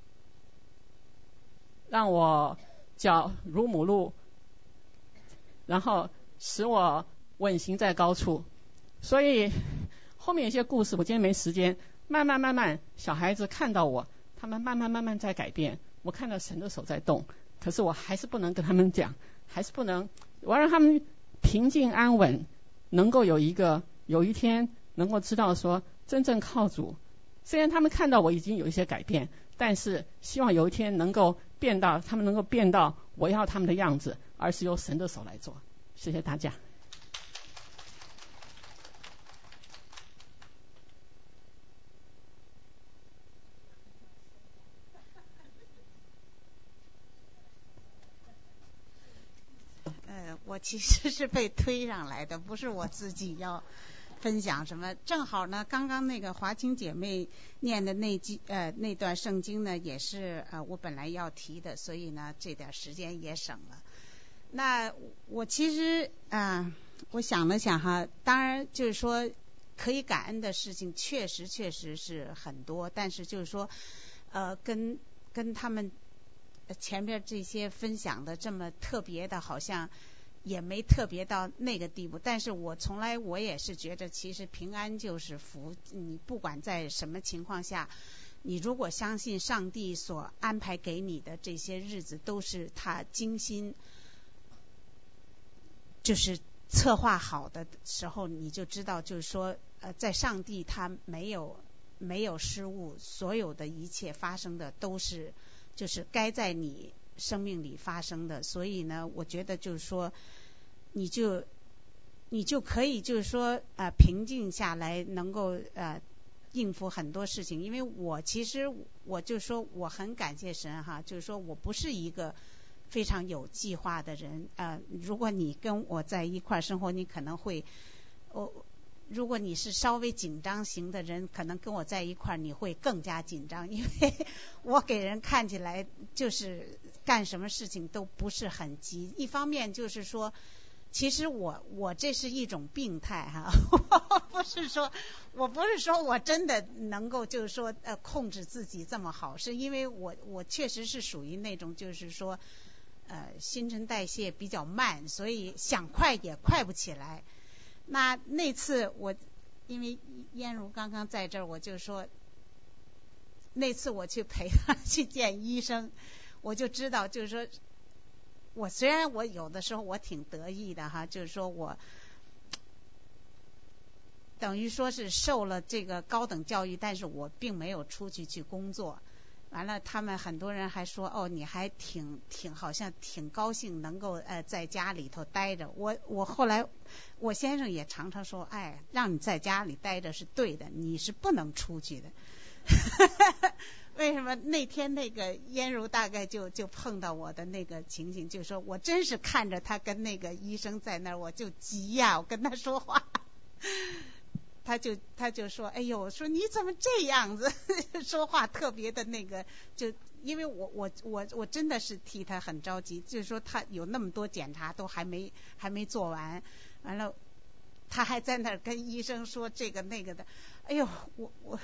让我脚如母鹿，然后使我稳行在高处。所以后面有些故事我今天没时间，慢慢小孩子看到我，他们慢慢在改变，我看到神的手在动，可是我还是不能跟他们讲，还是不能，我要让他们平静安稳，能够有一天能够知道说真正靠主。虽然他们看到我已经有一些改变，但是希望有一天他们能够变到我要他们的样子，而是由神的手来做。谢谢大家。 我其实是被推上来的，不是我自己要分享什么。正好呢，刚刚那个华清姐妹念的那段圣经呢，也是我本来要提的，所以呢这点时间也省了。那我其实我想了想哈，当然就是说可以感恩的事情确实是很多，但是就是说跟他们前面这些分享的这么特别的，好像也没特别到那个地步。但是我也是觉得，其实平安就是福。你不管在什么情况下，你如果相信上帝所安排给你的这些日子都是他精心就是策划好的时候，你就知道就是说在上帝他没有失误，所有的一切发生的都是就是该在你生命里发生的。所以呢，我觉得就是说你就可以就是说平静下来，能够应付很多事情。因为我就说我很感谢神哈，就是说我不是一个非常有计划的人。如果你跟我在一块生活，你可能会如果你是稍微紧张型的人，可能跟我在一块你会更加紧张，因为我给人看起来就是干什么事情都不是很急。一方面就是说其实我这是一种病态哈，我不是说我真的能够就是说控制自己这么好，是因为我确实是属于那种就是说新陈代谢比较慢，所以想快也快不起来。那次因为燕如刚刚在这儿，我就说那次我去陪他去见医生，我就知道就是说我虽然我有的时候我挺得意的哈，就是说我等于说是受了这个高等教育，但是我并没有出去工作。完了他们很多人还说你还挺好像挺高兴能够在家里头待着。我后来我先生也常常说让你在家里待着是对的，你是不能出去的。为什么那天那个燕如大概就碰到我的那个情形，就是说我真是看着他跟那个医生在那儿，我就急呀，我跟他说话他就说哎呦，我说你怎么这样子说话特别的那个，就因为我真的是替他很着急，就是说他有那么多检查都还没做完，完了他还在那儿跟医生说这个那个的，哎呦我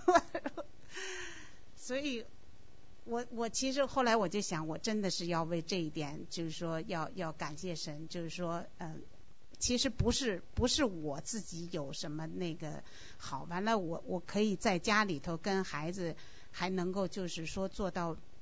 所以我其实后来我就想，我真的是要为这一点就是说要感谢神，就是说其实不是我自己有什么那个好，完了我可以在家里头跟孩子还能够就是说做到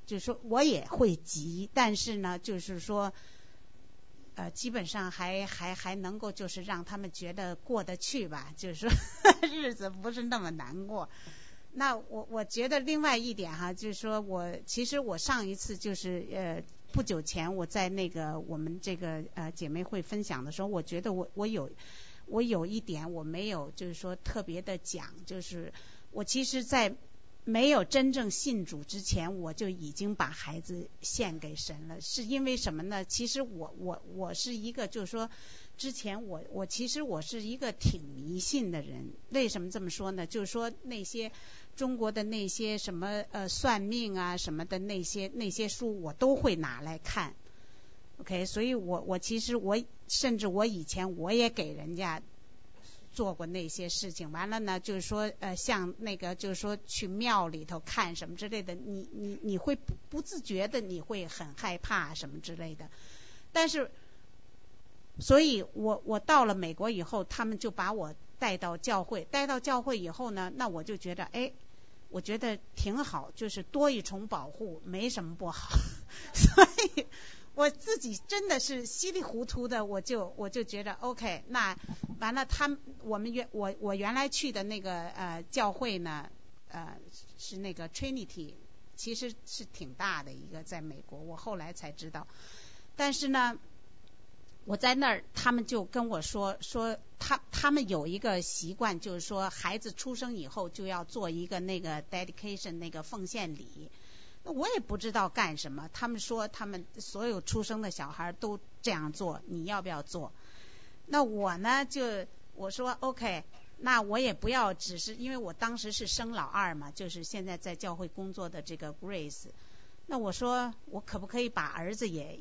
就是说我也会急，但是呢就是说基本上还能够就是让他们觉得过得去吧，就是说日子不是那么难过。那我觉得另外一点哈，就是说其实我上一次就是不久前我在那个我们这个姐妹会分享的时候，我觉得我有一点我没有就是说特别的讲，就是我其实在没有真正信主之前，我就已经把孩子献给神了。是因为什么呢？其实我是一个就是说之前我其实我是一个挺迷信的人。为什么这么说呢？就是说那些中国的那些什么算命啊什么的那些书我都会拿来看。OK， 所以我其实甚至我以前我也给人家做过那些事情。完了呢就是说像那个就是说去庙里头看什么之类的，你会不自觉的你会很害怕什么之类的。但是所以我到了美国以后，他们就把我带到教会以后呢，那我就觉得我觉得挺好，就是多一重保护没什么不好。所以我自己真的是稀里糊涂的，我就觉得 OK。 那完了我原来去的那个教会呢是那个 Trinity， 其实是挺大的一个，在美国，我后来才知道。但是呢我在那儿他们就跟我说他们有一个习惯，就是说孩子出生以后就要做一个那个 dedication 那个奉献礼。我也不知道干什么，他们说他们所有出生的小孩都这样做，你要不要做？那我呢我说 OK， 那我也不要只是，因为我当时是生老二嘛，就是现在在教会工作的这个 Grace。 那我说我可不可以把儿子也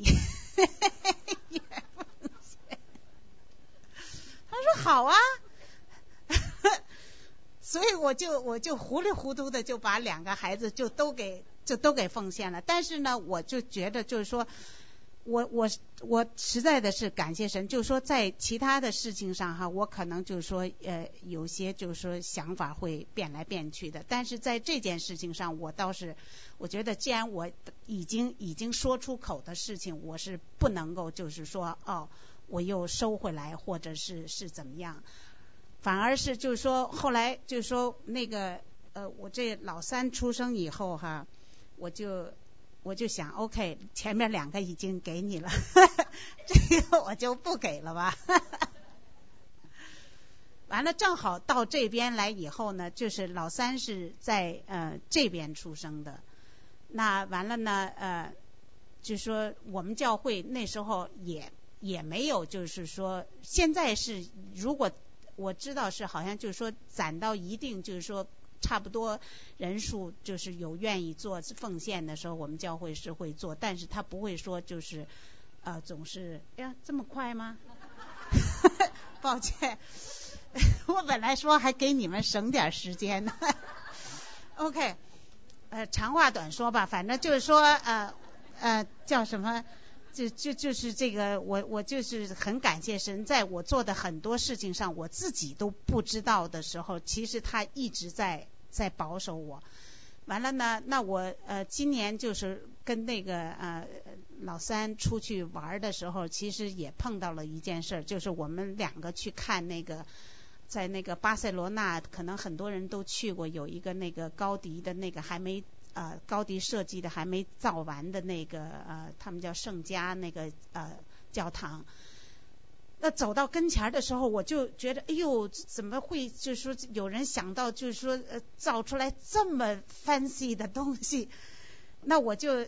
奉献？他说好啊。所以我就糊里糊涂的就把两个孩子就都给奉献了。但是呢我就觉得就是说我实在的是感谢神，就是说在其他的事情上哈，我可能就是说有些就是说想法会变来变去的，但是在这件事情上我倒是我觉得既然我已经说出口的事情，我是不能够就是说我又收回来或者是怎么样。反而是就是说后来就是说那个我这老三出生以后哈，我就想 OK， 前面两个已经给你了这个我就不给了吧完了正好到这边来以后呢，就是老三是在这边出生的。那完了呢就是说我们教会那时候也没有，就是说现在是如果我知道是好像就是说攒到一定就是说差不多人数就是有愿意做奉献的时候，我们教会是会做，但是他不会说就是总是呀这么快吗抱歉我本来说还给你们省点时间呢OK， 长话短说吧，反正就是说叫什么就是这个我就是很感谢神，在我做的很多事情上我自己都不知道的时候，其实他一直在保守我。完了呢，那我今年就是跟那个老三出去玩的时候，其实也碰到了一件事，就是我们两个去看那个在那个巴塞罗那，可能很多人都去过，有一个那个高迪的那个还没高迪设计的还没造完的那个他们叫圣家那个教堂。那走到跟前的时候，我就觉得哎呦怎么会就是说有人想到就是说造出来这么 fancy 的东西。那我就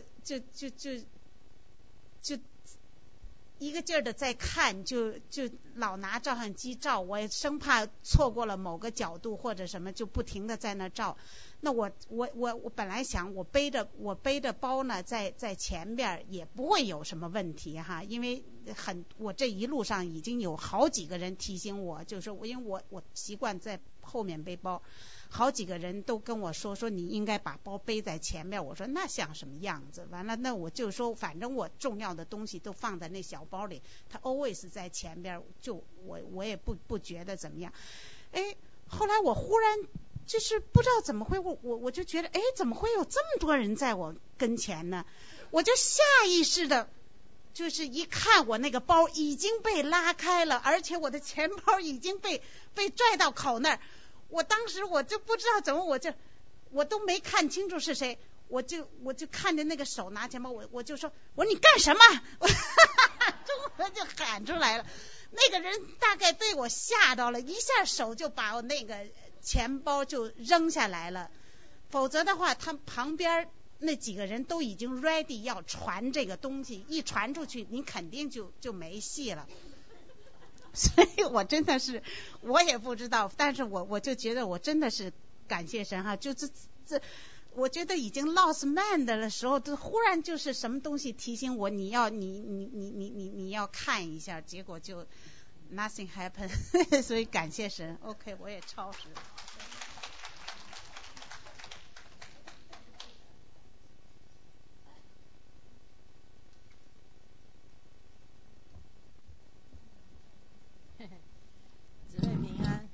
一个劲儿的在看，就老拿照相机照，我也生怕错过了某个角度或者什么，就不停的在那照。那我本来想我背着包呢，在前边也不会有什么问题哈，因为我这一路上已经有好几个人提醒我，就是说因为我习惯在后面背包，好几个人都跟我说你应该把包背在前面。我说那像什么样子？完了那我就说反正我重要的东西都放在那小包里，它 always 在前边，就我也不觉得怎么样。后来我忽然就是不知道怎么会，我就觉得，哎，怎么会有这么多人在我跟前呢？我就下意识的，就是一看我那个包已经被拉开了，而且我的钱包已经被拽到口那儿。我当时我就不知道怎么，我都没看清楚是谁，我就看着那个手拿钱包，我就说，我说你干什么？中文就喊出来了。那个人大概被我吓到了，一下手就把我那个钱包就扔下来了，否则的话他旁边那几个人都已经 ready 要传这个东西，一传出去你肯定就没戏了。所以我真的是我也不知道，但是我就觉得我真的是感谢神哈，就是这我觉得已经 lost man 的时候，忽然就是什么东西提醒我你要看一下，结果就 nothing happen 所以感谢神。 OK 我也超时了。 姊妹平安。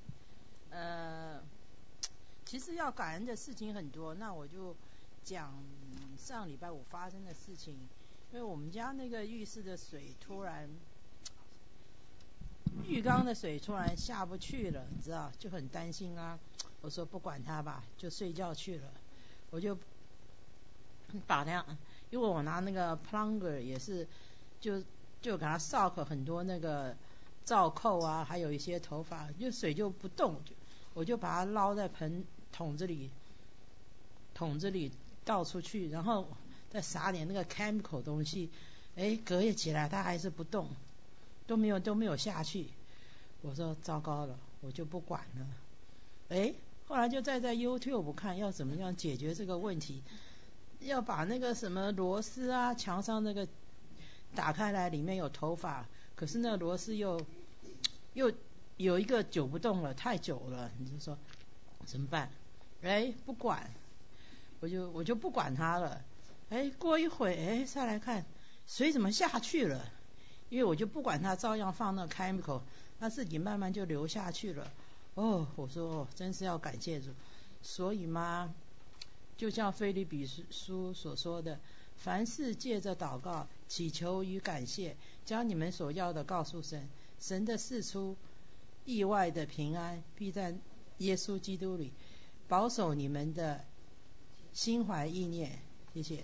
其实要感恩的事情很多，那我就讲上礼拜五发生的事情。因为我们家那个浴室的水突然，浴缸的水突然下不去了，你知道，就很担心啊。我说不管它吧，就睡觉去了。我就把它，因为我拿那个 plunger 也是，就给它 soak 很多那个皂扣啊，还有一些头发，就水就不动，我就把它捞在桶子里倒出去，然后再撒点那个 chemical 东西，隔夜起来它还是不动，都没有下去。我说糟糕了，我就不管了。后来就在 YouTube 看要怎么样解决这个问题，要把那个什么螺丝啊，墙上那个打开来，里面有头发，可是那个螺丝又有一个久不动了，太久了，你就说怎么办？不管，我就不管它了。过一会再来看水怎么下去了，因为我就不管它，照样放那 chemical， 它自己慢慢就流下去了。我说真是要感谢主。所以嘛，就像腓立比书所说的，凡事借着祷告、祈求与感谢，将你们所要的告诉神，神的释出意外的平安必在耶稣基督里保守你们的心怀意念。谢谢。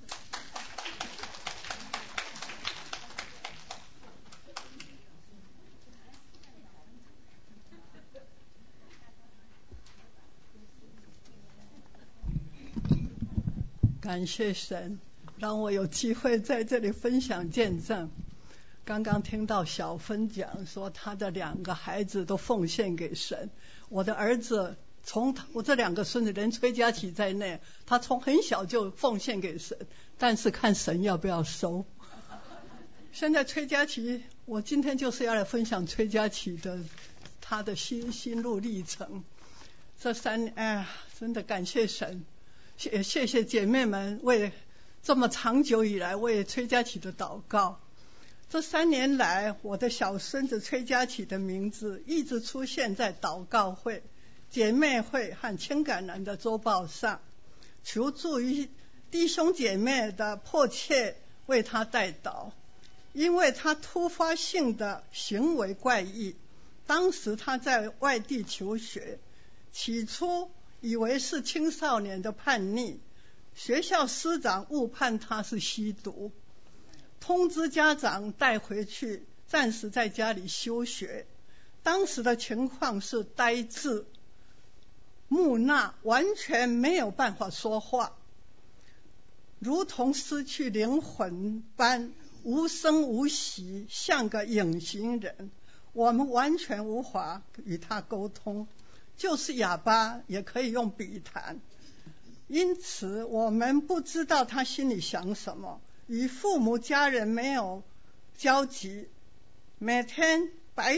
感谢神让我有机会在这里分享见证。刚刚听到小芬讲说她的2个孩子都奉献给神，我的儿子我这2个孙子连崔家琪在内，他从很小就奉献给神，但是看神要不要收。现在崔家琪，我今天就是要来分享崔家琪的他的心路历程。这3年，真的感谢神，谢谢姐妹们为这么长久以来为崔家琪的祷告。这3年来，我的小孙子崔家琪的名字一直出现在祷告会、姐妹会和青橄榄的周报上，求助于弟兄姐妹的迫切为他代祷。因为他突发性的行为怪异，当时他在外地求学，起初以为是青少年的叛逆，学校师长误判他是吸毒，通知家长带回去暂时在家里休学。当时的情况是呆滞木讷，完全没有办法说话，如同失去灵魂般无声无息，像个隐形人，我们完全无法与他沟通，就是哑巴也可以用笔谈。因此我们不知道他心里想什么，与父母家人没有交集，每天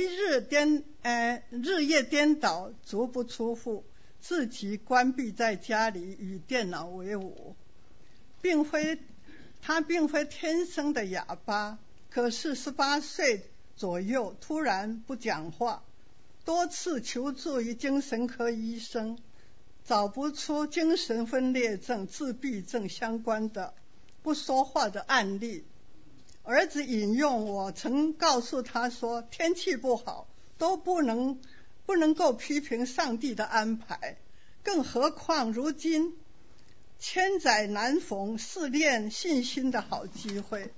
日夜颠倒，足不出户，自己关闭在家里与电脑为伍。他并非天生的哑巴，可是18岁左右突然不讲话，多次求助于精神科医生， 找不出精神分裂症、自闭症相关的不说话的案例。儿子引用我曾告诉他说，天气不好都不能够批评上帝的安排，更何况如今千载难逢试炼信心的好机会。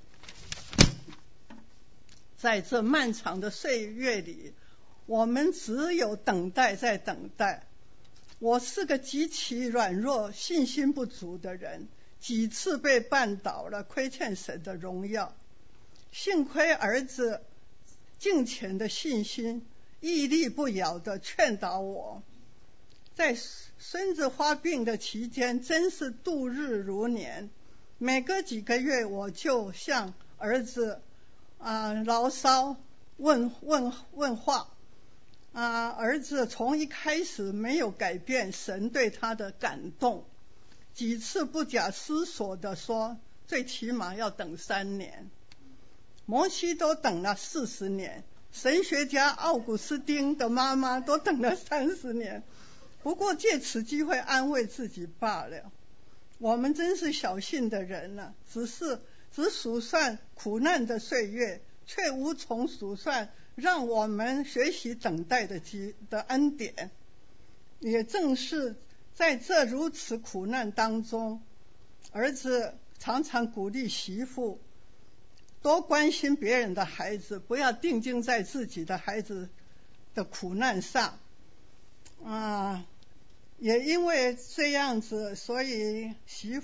在这漫长的岁月里，我们只有等待在等待。我是个极其软弱、信心不足的人，几次被绊倒了，亏欠神的荣耀。幸亏儿子敬虔的信心屹立不摇地劝导我。在孙子发病的期间，真是度日如年。每隔几个月，我就向儿子牢骚问话。儿子从一开始没有改变神对他的感动，几次不假思索地说，最起码要等3年。摩西都等了40年，神学家奥古斯丁的妈妈都等了30年，不过借此机会安慰自己罢了。我们真是小信的人了，只数算苦难的岁月，却无从数算让我们学习等待的恩典。也正是在这如此苦难当中，儿子常常鼓励媳妇多关心别人的孩子，不要定睛在自己的孩子的苦难上。也因为这样子，所以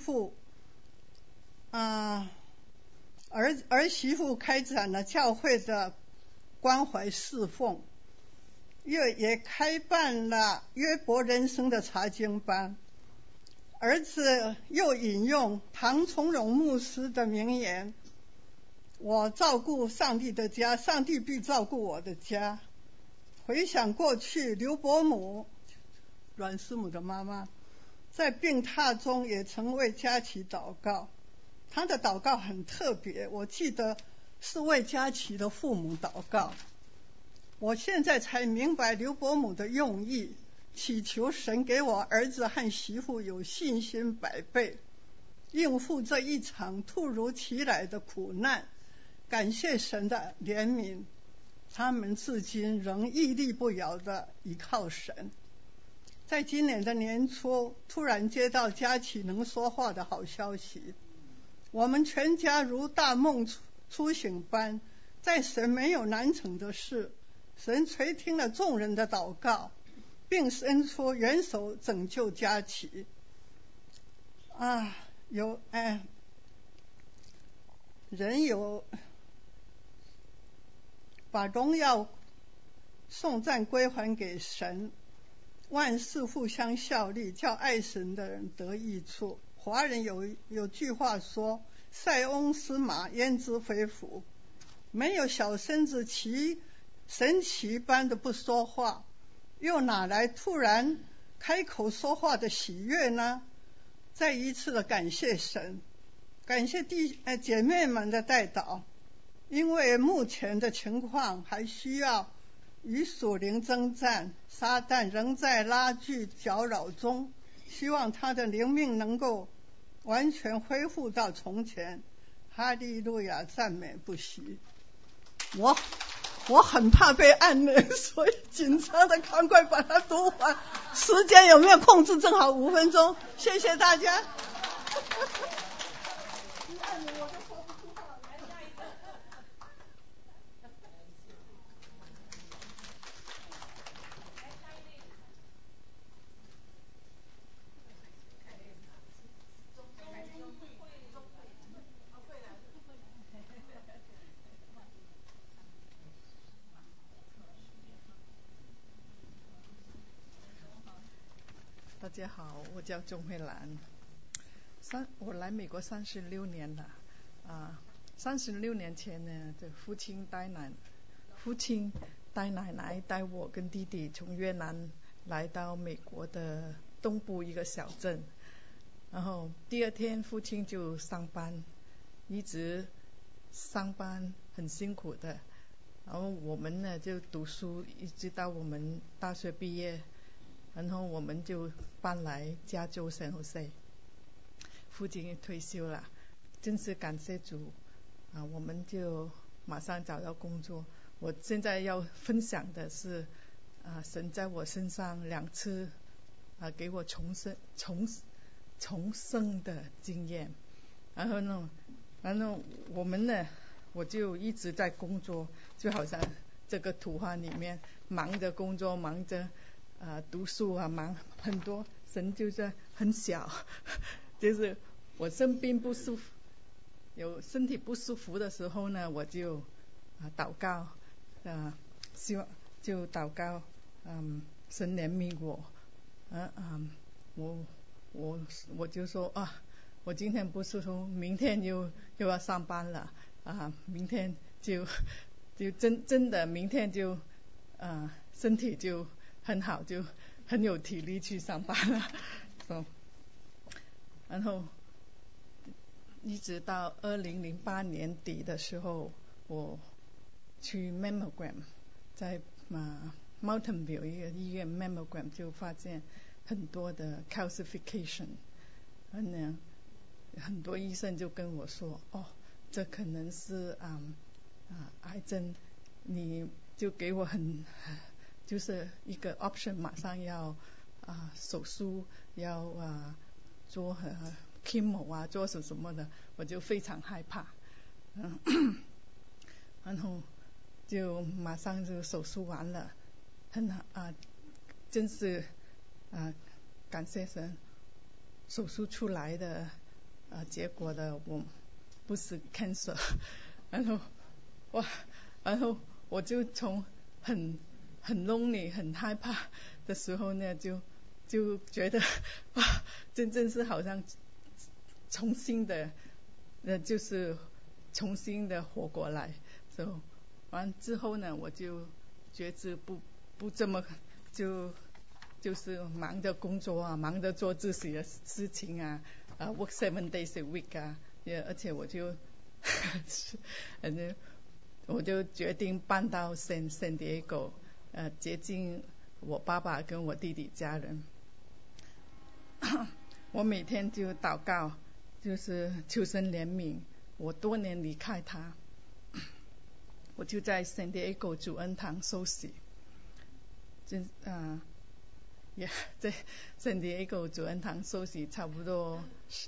儿媳妇开展了教会的关怀侍奉，也开办了约伯人生的查经班。儿子又引用唐从容牧师的名言，我照顾上帝的家，上帝必照顾我的家。回想过去，刘伯母阮师母的妈妈在病榻中也曾为佳琪祷告，她的祷告很特别，我记得是为佳琪的父母祷告。我现在才明白刘伯母的用意，祈求神给我儿子和媳妇有信心100倍，应付这一场突如其来的苦难。感谢神的怜悯，他们至今仍屹立不摇地依靠神。在今年的年初，突然接到佳琪能说话的好消息，我们全家如大梦初醒般，在神没有难成的事。神垂听了众人的祷告，并伸出援手拯救佳琪。人有把荣耀颂赞归还给神，万事互相效力，叫爱神的人得益处。华人有句话说，塞翁失马焉知非福。没有小孙子神奇般的不说话，又哪来突然开口说话的喜悦呢？再一次的感谢神，感谢姐妹们的代祷，因为目前的情况还需要与属灵征战，撒旦仍在拉锯搅扰中，希望他的灵命能够完全恢复到从前。哈利路亚，赞美不息。我很怕被按了，所以紧张的赶快把它读完。时间有没有控制？正好5分钟，谢谢大家。 大家好，我叫钟慧兰。我来美国36年了。36年前呢，父亲带奶奶带我跟弟弟从越南来到美国的东部一个小镇。然后第2天父亲就上班，一直上班很辛苦的。然后我们呢就读书，一直到我们大学毕业。 然后我们就搬来加州San Jose。父亲也退休了，真是感谢主啊！我们就马上找到工作。我现在要分享的是神在我身上2次给我重生的经验。然后我们呢，我就一直在工作，就好像这个图画里面忙着工作，忙着读书啊，忙很多。神就是很小，就是我生病不舒服，有身体不舒服的时候呢，我就祷告，希望就祷告，神怜悯我，我就说我今天不舒服，明天又要上班了明天就真的明天就身体就很好，就很有体力去上班了。然后一直到2008年底的时候，我去 mammogram， 在Mountain View 一个医院 mammogram 就发现很多的 calcification， 很多医生就跟我说，这可能是癌症，你就给我就是一个 option， 马上要手术，要做chemo 做什么的，我就非常害怕，然后就马上就手术完了，真是感谢神，手术出来的结果的我不是 cancer， 然后我就从很 lonely 很害怕的时候呢，就觉得真正是好像重新的就是重新的活过来。完之后呢，我就觉知不这么就是忙着工作忙着做自己的事情work 7 days a week 而且我就决定搬到 San Diego， 接近我爸爸跟我弟弟家人。我每天就祷告，就是求神怜悯，我多年离开他，我就在 San Diego 主恩堂受洗，在 San Diego 主恩堂受洗差不多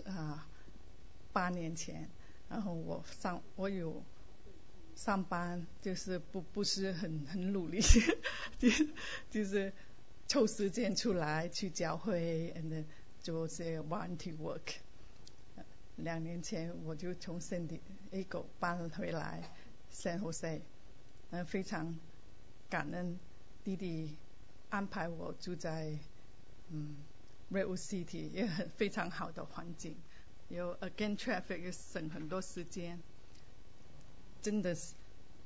8年前，然后我有上班，就是不是很努力就是抽时间出来去教会 and 做些 volunteer work。 2年前我就从 San Diego 搬回来 San Jose， 非常感恩弟弟安排我住在Redwood City， 也很非常好的环境，有 again traffic 省很多时间，真的是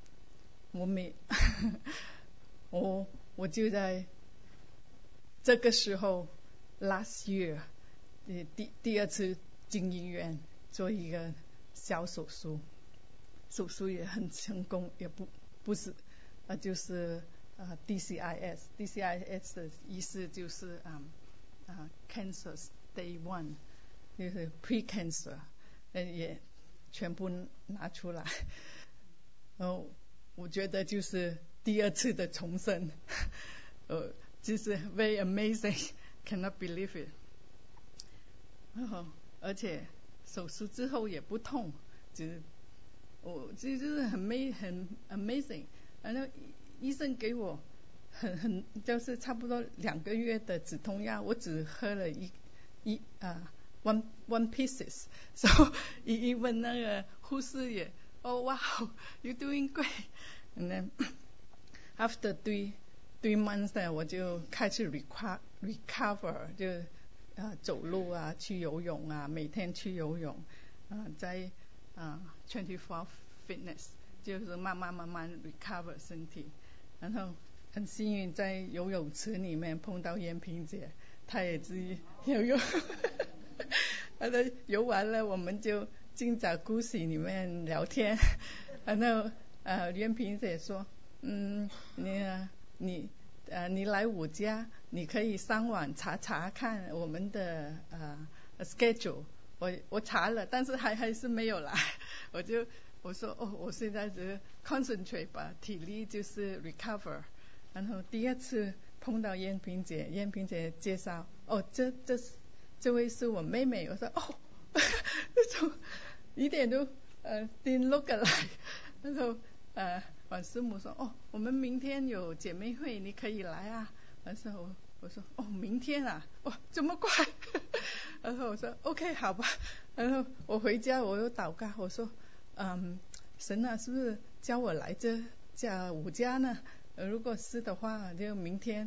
我就在这个时候 last year 第2次进医院做一个小手术，手术也很成功，也不是就是DCIS 的意思就是cancer stage 1， 就是 pre-cancer， 也全部拿出来。然后我觉得就是第2次的重生，就是 very amazing， cannot believe it。 然后而且手术之后也不痛，就是很 amazing。 然后医生给我就是差不多2个月的止痛药，我只喝了one pieces， so 一问那个护士也wow you doing great。 And then after 3 months 呢，我就开始 recover， 就走路去游泳每天去游泳在24 fitness， 就是慢慢 recover 身体。然后很幸运在游泳池里面碰到燕萍姐，她也自己游泳然后游完了我们就进jacuzzi里面聊天，然后燕萍姐说你来我家你可以上网查看我们的schedule。我查了，但是还是没有来。我说我现在只 concentrate 吧，体力就是 recover。然后第二次碰到燕萍姐，燕萍姐介绍，这位是我妹妹。我说那种一点都didn't look alike。然后王师母说我们明天有姐妹会，你可以来啊。然后我说明天啊，这么快？然后我说 OK 好吧。然后我回家我又祷告，我说神啊，是不是叫我来这五家呢？如果是的话，就明天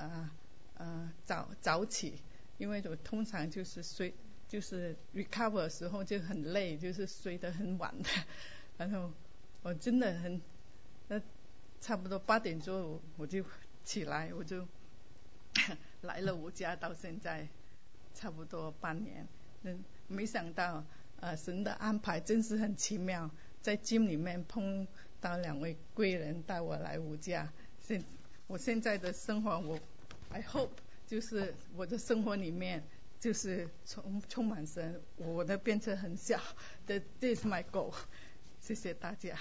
早起，因为我通常就是recover 的时候就很累，就是睡得很晚的。然后我真的差不多8点钟我就起来，我就来了5家，到现在差不多半年。没想到神的安排真是很奇妙，在gym里面碰到2位贵人带我来5家。我现在的生活I hope 就是我的生活里面就是充满神，我的变成很小。This is my goal。谢谢大家。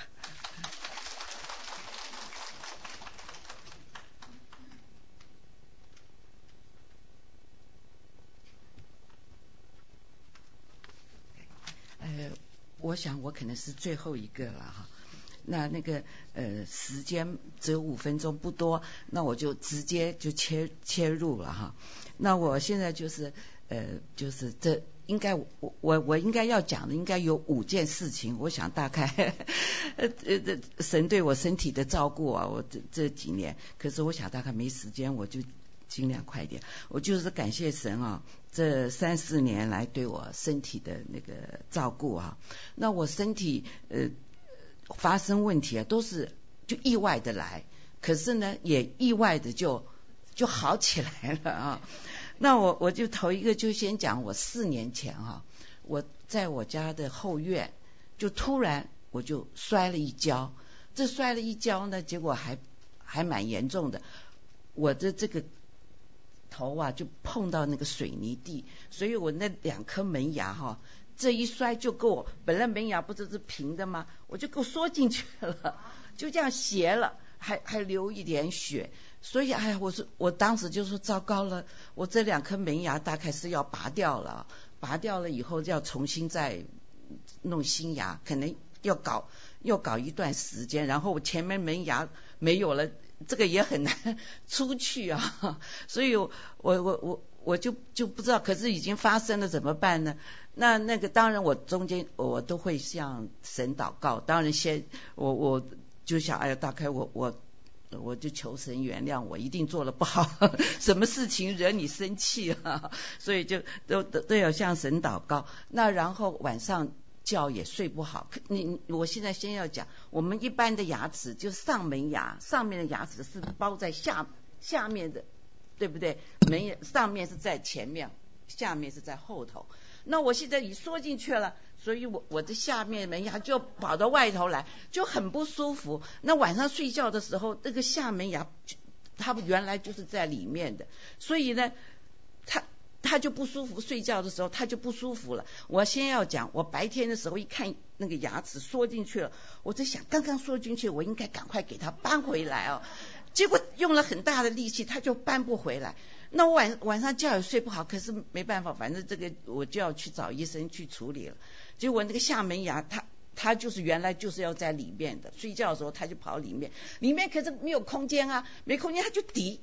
我想我可能是最后一个了哈。那个时间只有5分钟不多，那我就直接就切入了哈。那我现在就是这应该我应该要讲的应该有5件事情。我想大概神对我身体的照顾啊，我这几年，可是我想大概没时间，我就尽量快一点。我就是感谢神啊，这3-4年来对我身体的那个照顾啊。那我身体发生问题啊，都是就意外的来，可是呢也意外的就好起来了啊。那我就头一个就先讲我4年前啊，我在我家的后院就突然我就摔了一跤。这摔了一跤呢，结果还蛮严重的。我的这个头啊就碰到那个水泥地，所以我那2颗门牙哈，这一摔就给我，本来门牙不是平的吗？我就给我缩进去了，就这样斜了，还流一点血。所以我当时就说糟糕了，我这2颗门牙大概是要拔掉了，拔掉了以后要重新再弄新牙，可能要搞一段时间。然后我前面门牙没有了，这个也很难出去啊。所以我就不知道，可是已经发生了怎么办呢？那个当然我中间我都会向神祷告，当然先我就想大概我就求神原谅我，一定做了不好什么事情惹你生气啊，所以就都要向神祷告。那然后晚上觉也睡不好。我现在先要讲，我们一般的牙齿就是上门牙，上面的牙齿是包在下面的，对不对？上面是在前面，下面是在后头。那我现在已缩进去了，所以我的下面门牙就跑到外头来，就很不舒服。那晚上睡觉的时候，这个下门牙它原来就是在里面的，所以呢它就不舒服，睡觉的时候它就不舒服了。我先要讲，我白天的时候一看那个牙齿缩进去了，我在想刚刚缩进去，我应该赶快给它搬回来哦。结果用了很大的力气，它就搬不回来。那我晚上觉也睡不好，可是没办法，反正这个我就要去找医生去处理了。结果那个下门牙它就是原来就是要在里面的，睡觉的时候它就跑里面可是没有空间啊，没空间它就顶，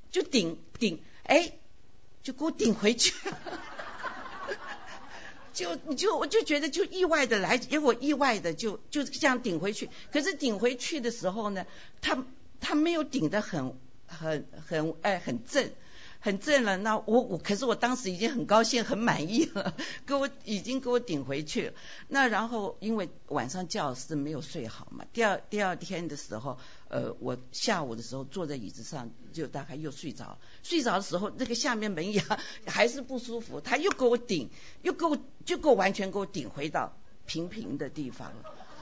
就给我顶回去我就觉得就意外的来，结果意外的就这样顶回去。可是顶回去的时候呢，它没有顶得很正了。那可是我当时已经很高兴很满意了，已经给我顶回去了。那然后因为晚上觉是没有睡好嘛，第二天的时候我下午的时候坐在椅子上就大概又睡着的时候，那个下面门牙还是不舒服，他又给我顶，完全给我顶回到平的地方了。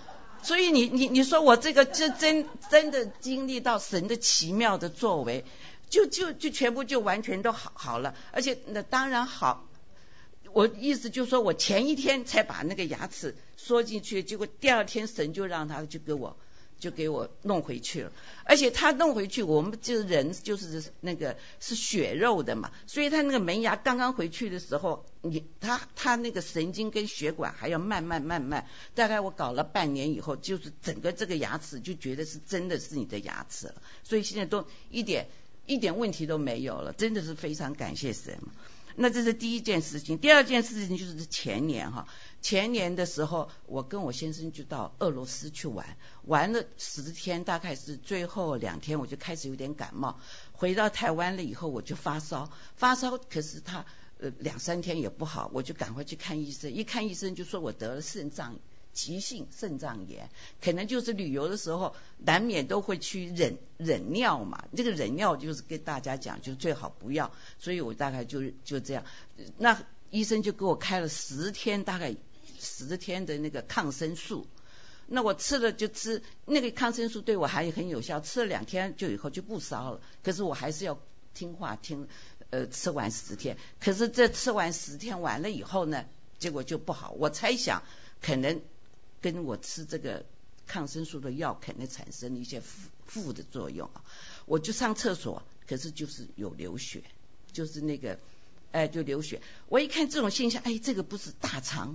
所以你说我这个就真的经历到神的奇妙的作为，就全部就完全都好了，而且那当然好。我意思就是说我前一天才把那个牙齿缩进去，结果第二天神就让他就给我弄回去了，而且他弄回去，我们就是人就是那个是血肉的嘛，所以他那个门牙刚刚回去的时候，他那个神经跟血管还要慢慢，大概我搞了半年以后，就是整个这个牙齿就觉得是真的是你的牙齿了，所以现在都一点问题都没有了，真的是非常感谢神。那这是第一件事情。第二件事情就是前年的时候，我跟我先生就到俄罗斯去玩了10天，大概是最后2天我就开始有点感冒，回到台湾了以后我就发烧，可是他2-3天也不好，我就赶快去看医生，一看医生就说我得了急性肾脏炎，可能就是旅游的时候难免都会去忍尿嘛，这个忍尿就是跟大家讲就最好不要，所以我大概就这样，那医生就给我开了大概10天的那个抗生素，那我吃了就吃那个抗生素对我还很有效，吃了2天以后就不烧了，可是我还是要听话吃完10天，可是这吃完10天完了以后呢，结果就不好，我猜想可能跟我吃这个抗生素的药可能产生一些负的作用啊，我就上厕所，可是就是有流血，就是那个就流血，我一看这种现象，这个不是大肠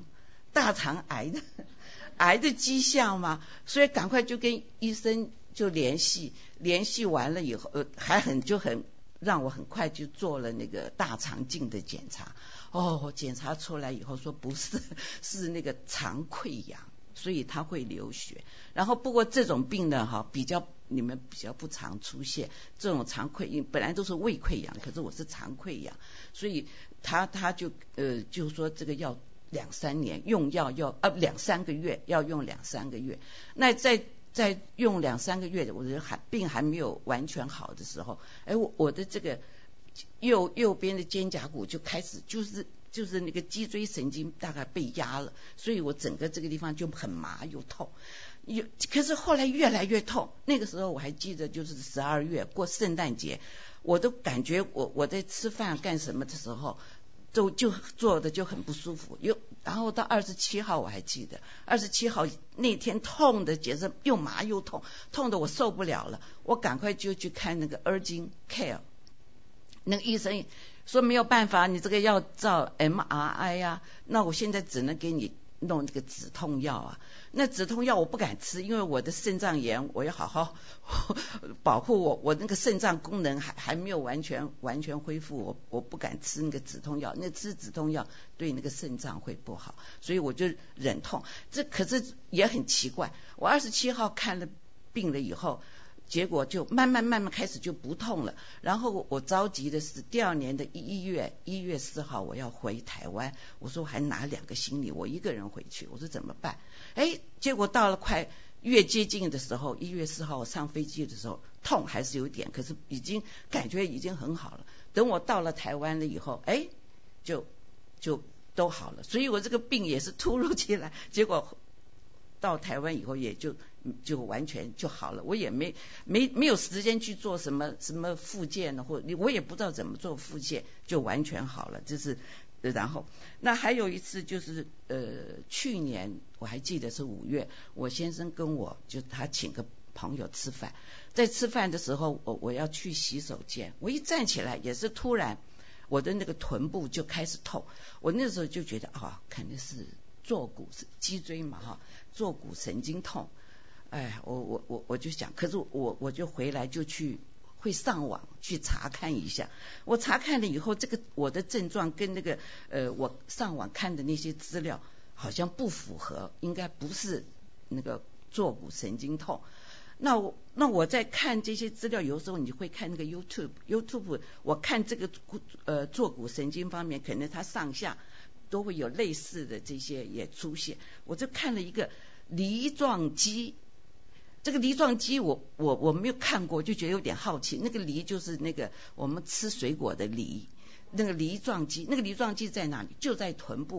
癌的迹象吗？所以赶快就跟医生就联系完了以后，就很让我很快就做了那个大肠镜的检查，检查出来以后说不是，是那个肠溃疡，所以它会流血。然后不过这种病呢你们比较不常出现，这种肠溃疡本来都是胃溃疡，可是我是肠溃疡，所以他就说这个要2-3年用药要2-3个月，要用2-3个月。那在用2-3个月，我的病还没有完全好的时候，我的这个右边的肩胛骨就开始就是那个脊椎神经大概被压了，所以我整个这个地方就很麻又痛，可是后来越来越痛。那个时候我还记得就是12月过圣诞节，我都感觉我在吃饭干什么的时候就做的就很不舒服，然后到27号我还记得27号那天痛的简直又麻又痛的我受不了了，我赶快就去看那个 Urgent Care， 那个医生说没有办法，你这个要照 MRI 啊，那我现在只能给你弄这个止痛药啊。那止痛药我不敢吃，因为我的肾脏炎，我要好好保护我那个肾脏功能还没有完全恢复，我不敢吃那个止痛药，那吃止痛药对那个肾脏会不好，所以我就忍痛。这可是也很奇怪，我27号看了病了以后，结果就慢慢开始就不痛了。然后我着急的是第2年的1月4号我要回台湾，我说我还拿2个行李，我一个人回去，我说怎么办？结果到了快越接近的时候，1月4号我上飞机的时候痛还是有点，可是感觉已经很好了。等我到了台湾了以后，就都好了。所以我这个病也是突如其来，结果到台湾以后也就完全就好了，我也没有时间去做什么复健呢，或我也不知道怎么做复健，就完全好了。这是然后那还有一次就是去年我还记得是5月，我先生跟我就他请个朋友吃饭，在吃饭的时候我要去洗手间，我一站起来也是突然我的那个臀部就开始痛，我那时候就觉得肯定是坐骨脊椎嘛坐骨神经痛，我就想，可是我就回来就会上网去查看一下，我查看了以后，这个我的症状跟那个我上网看的那些资料好像不符合，应该不是那个坐骨神经痛。那我在看这些资料，有时候你会看那个 YouTube， 我看这个坐骨神经方面，可能它上下都会有类似的这些也出现。我就看了一个梨状肌，这个梨状肌我没有看过，就觉得有点好奇。那个梨就是那个我们吃水果的梨，那个梨状肌在哪里？就在臀部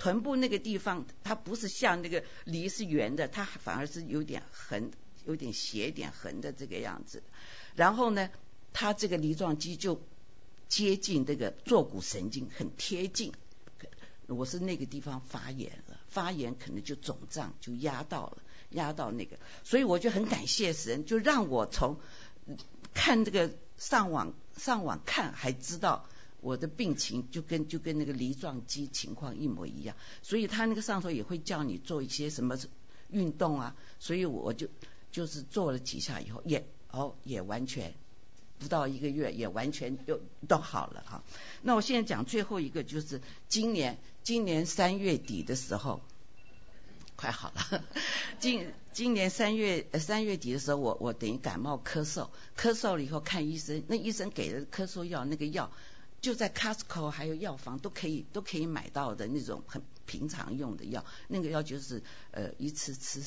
臀部那个地方，它不是像那个梨是圆的，它反而是有点横，有点斜点横的这个样子。然后呢，它这个梨状肌就接近这个坐骨神经，很贴近。我是那个地方发炎了，发炎可能就肿胀，就压到那个，所以我就很感谢神，就让我从看这个上网看，还知道我的病情就跟那个梨状肌情况一模一样，所以他那个上头也会叫你做一些什么运动啊，所以我就是做了几下以后，也完全不到1个月，也完全都好了哈。那我现在讲最后一个，就是今年3月底的时候，快好了。今年3月底的时候，我等于感冒咳嗽了以后看医生，那医生给的咳嗽药，那个药就在 Costco 还有药房都可以买到的那种很平常用的药，那个药就是一次吃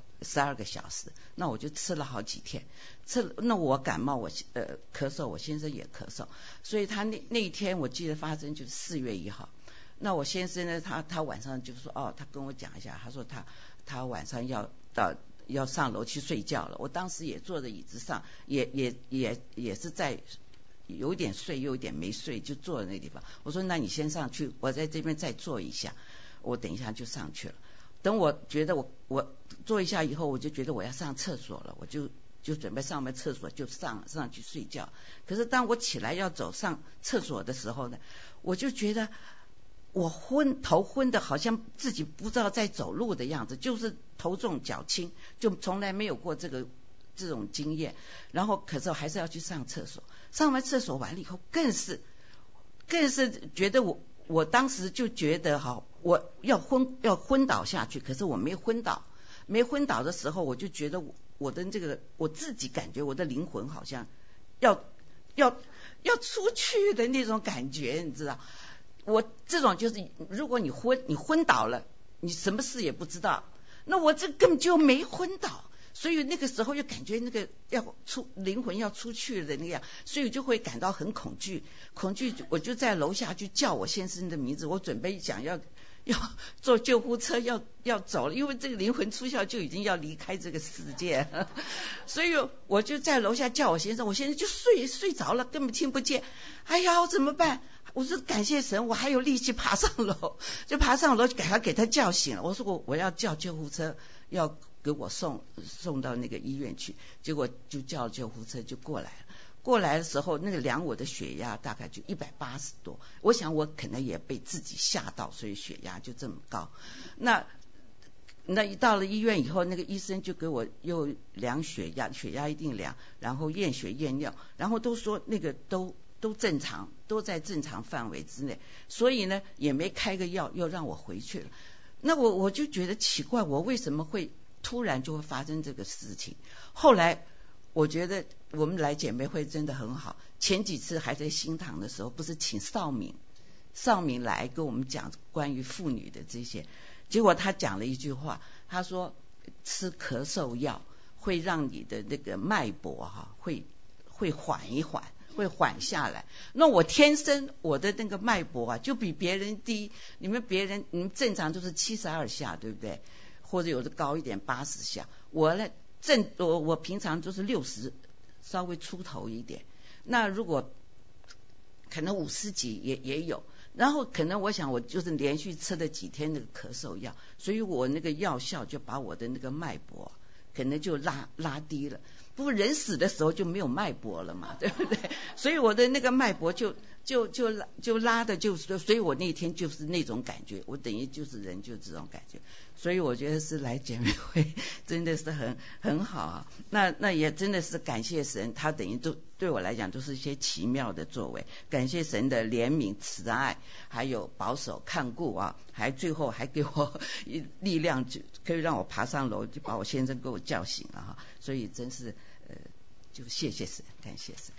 12个小时，那我就吃了好几天，那我感冒我咳嗽，我先生也咳嗽，所以他那一天我记得发生就是4月1号。那我先生呢，他晚上就说他跟我讲一下，他说他晚上要上楼去睡觉了。我当时也坐在椅子上，也是在有点睡又有点没睡，就坐在那地方。我说那你先上去，我在这边再坐一下，我等一下就上去了。等我觉得我坐一下以后，我就觉得我要上厕所了，我就准备上完厕所就上去睡觉。可是当我起来要走上厕所的时候呢，我就觉得我头昏的好像自己不知道在走路的样子，就是头重脚轻，就从来没有过这种经验。然后可是我还是要去上厕所，上完厕所完了以后更是觉得我当时就觉得我要昏倒下去，可是我没昏倒的时候，我就觉得我的这个我自己感觉我的灵魂好像要出去的那种感觉，你知道。我这种就是如果你昏倒了，你什么事也不知道，那我这根本就没昏倒，所以那个时候就感觉那个灵魂要出去的那样，所以就会感到很恐惧，我就在楼下去叫我先生的名字，我准备想要坐救护车要走了，因为这个灵魂出窍就已经要离开这个世界，所以我就在楼下叫我先生就睡着了，根本听不见。哎呀，怎么办？我说感谢神，我还有力气爬上楼，就爬上楼给他叫醒了。我说我要叫救护车，要给我送到那个医院去。结果就叫救护车就过来了。过来的时候，那个量我的血压大概就180多，我想我可能也被自己吓到，所以血压就这么高。那一到了医院以后，那个医生就给我又量血压一定量，然后验血验尿，然后都说那个都正常，都在正常范围之内，所以呢也没开个药，又让我回去了。那我就觉得奇怪，我为什么会突然就会发生这个事情？后来我觉得我们来姐妹会真的很好，前几次还在新堂的时候，不是请少敏来跟我们讲关于妇女的这些，结果他讲了一句话，他说吃咳嗽药会让你的那个脉搏会缓一缓，会缓下来。那我天生我的那个脉搏就比别人低，你们正常就是72下，对不对？或者有的高一点80下，我平常就是60，稍微出头一点。那如果可能50几也有，然后可能我想我就是连续吃了几天那个咳嗽药，所以我那个药效就把我的那个脉搏可能就拉低了。不过人死的时候就没有脉搏了嘛，对不对？所以我的那个脉搏就拉的所以我那天就是那种感觉，我等于就是人就这种感觉。所以我觉得是来姐妹会真的是很好啊。那也真的是感谢神，他等于都对我来讲都是一些奇妙的作为，感谢神的怜悯慈爱，还有保守看顾啊，最后还给我力量，就可以让我爬上楼，就把我先生给我叫醒了哈。所以真是就谢谢神，感谢神。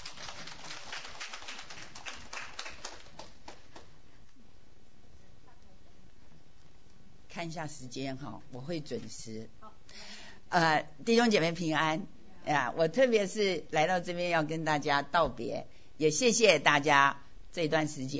看一下时间哈，我会准时。弟兄姐妹平安呀！我特别是来到这边要跟大家道别，也谢谢大家这段时间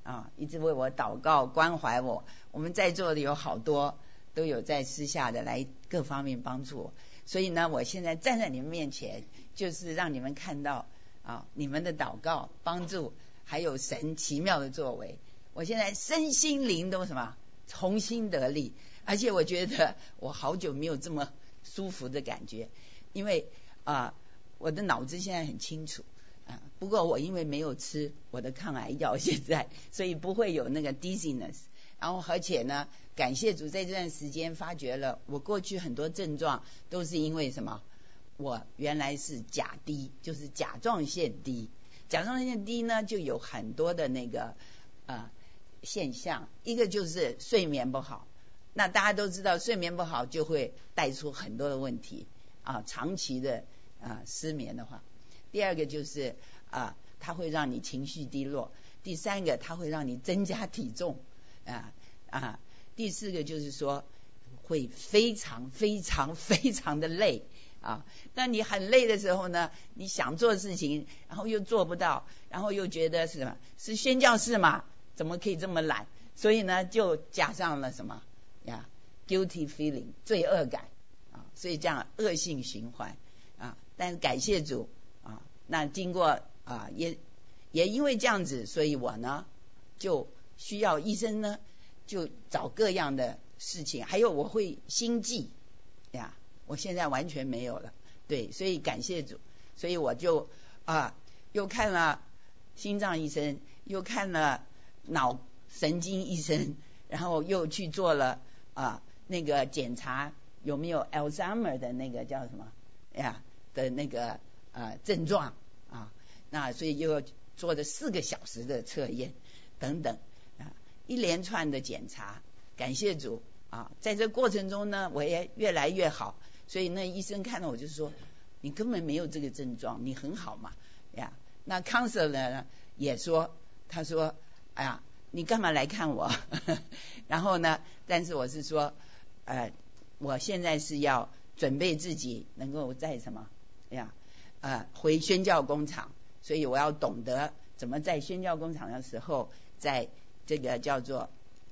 啊，一直为我祷告关怀我。我们在座的有好多都有在私下的来各方面帮助我，所以呢，我现在站在你们面前，就是让你们看到啊，你们的祷告帮助，还有神奇妙的作为。我现在身心灵都什么重新得力，而且我觉得我好久没有这么舒服的感觉，因为我的脑子现在很清楚啊。不过我因为没有吃我的抗癌药现在，所以不会有那个 dizziness。然后而且呢，感谢主在这段时间发觉了我过去很多症状都是因为什么？我原来是甲低，就是甲状腺低。甲状腺低呢，就有很多的那个现象，一个就是睡眠不好。那大家都知道，睡眠不好就会带出很多的问题啊，长期的失眠的话。第二个就是它会让你情绪低落。第三个，它会让你增加体重第四个就是说会非常非常非常的累啊。那你很累的时候呢，你想做事情，然后又做不到，然后又觉得是什么？是宣教士嘛？怎么可以这么懒？所以呢，就加上了什么呀 ？guilty feeling 罪恶感啊，所以这样恶性循环啊。但是感谢主啊，那经过也因为这样子，所以我呢就需要医生呢就找各样的事情，还有我会心悸呀，我现在完全没有了。对，所以感谢主，所以我就又看了心脏医生，又看了脑神经医生，然后又去做了那个检查有没有 Alzheimer 的那个叫什么呀的那个症状啊，那所以又做了4个小时的测验等等一连串的检查。感谢主在这过程中呢，我也越来越好。所以那医生看到我就说，你根本没有这个症状，你很好嘛呀。那 counselor 呢也说，他说哎呀你干嘛来看我然后呢，但是我是说我现在是要准备自己能够在什么呀回宣教工厂，所以我要懂得怎么在宣教工厂的时候，在这个叫做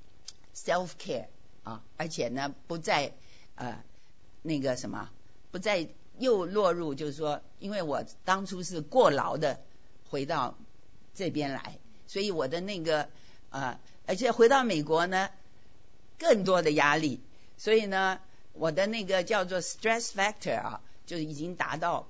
self care 而且呢不再那个什么，不再又落入就是说，因为我当初是过劳的回到这边来，所以我的那个而且回到美国呢更多的压力，所以呢我的那个叫做 stress factor 就已经达到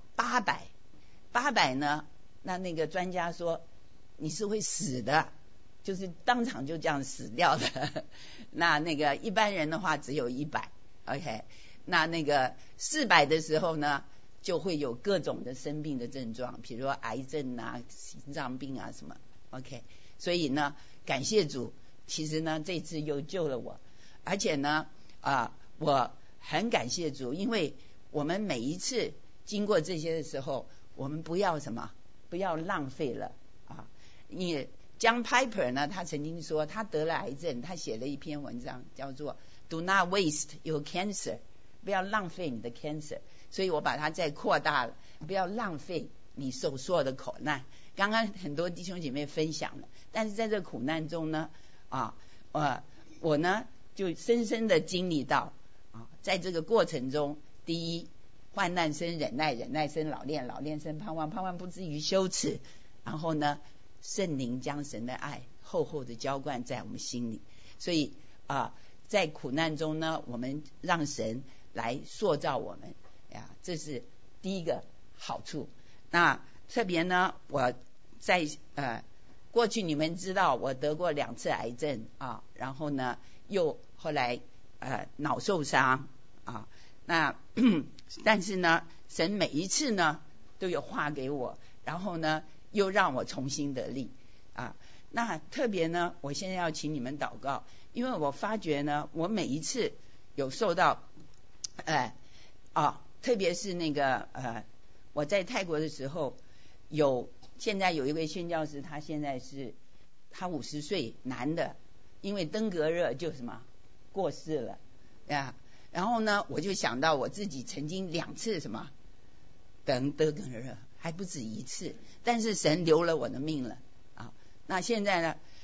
800呢，那个专家说你是会死的，就是当场就这样死掉的那个一般人的话只有100 OK， 那个400的时候呢就会有各种的生病的症状，比如说癌症心脏病什么 OK。 所以呢感谢主，其实呢这次又救了我，而且呢我很感谢主，因为我们每一次经过这些的时候，我们不要什么，不要浪费了因为John Piper 呢，他曾经说他得了癌症，他写了一篇文章叫做 Do not waste your cancer， 不要浪费你的 cancer， 所以我把它再扩大了，不要浪费你受所有的苦难。刚刚很多弟兄姐妹分享了，但是在这苦难中呢我呢就深深的经历到在这个过程中，第一，患难生忍耐，忍耐生老练，老练生盼望，盼望不至于羞耻，然后呢圣灵将神的爱厚厚的浇灌在我们心里。所以在苦难中呢，我们让神来塑造我们这是第一个好处。那特别呢，我在过去你们知道我得过2次癌症然后呢又后来脑受伤那但是呢神每一次呢都有话给我，然后呢又让我重新得力那特别呢我现在要请你们祷告，因为我发觉呢我每一次有受到特别是那个我在泰国的时候，现在有一位宣教士，他现在是他50岁男的，因为登革热就什么过世了然后呢我就想到我自己曾经2次什么登革热，还不止1次，但是神留了我的命了那现在呢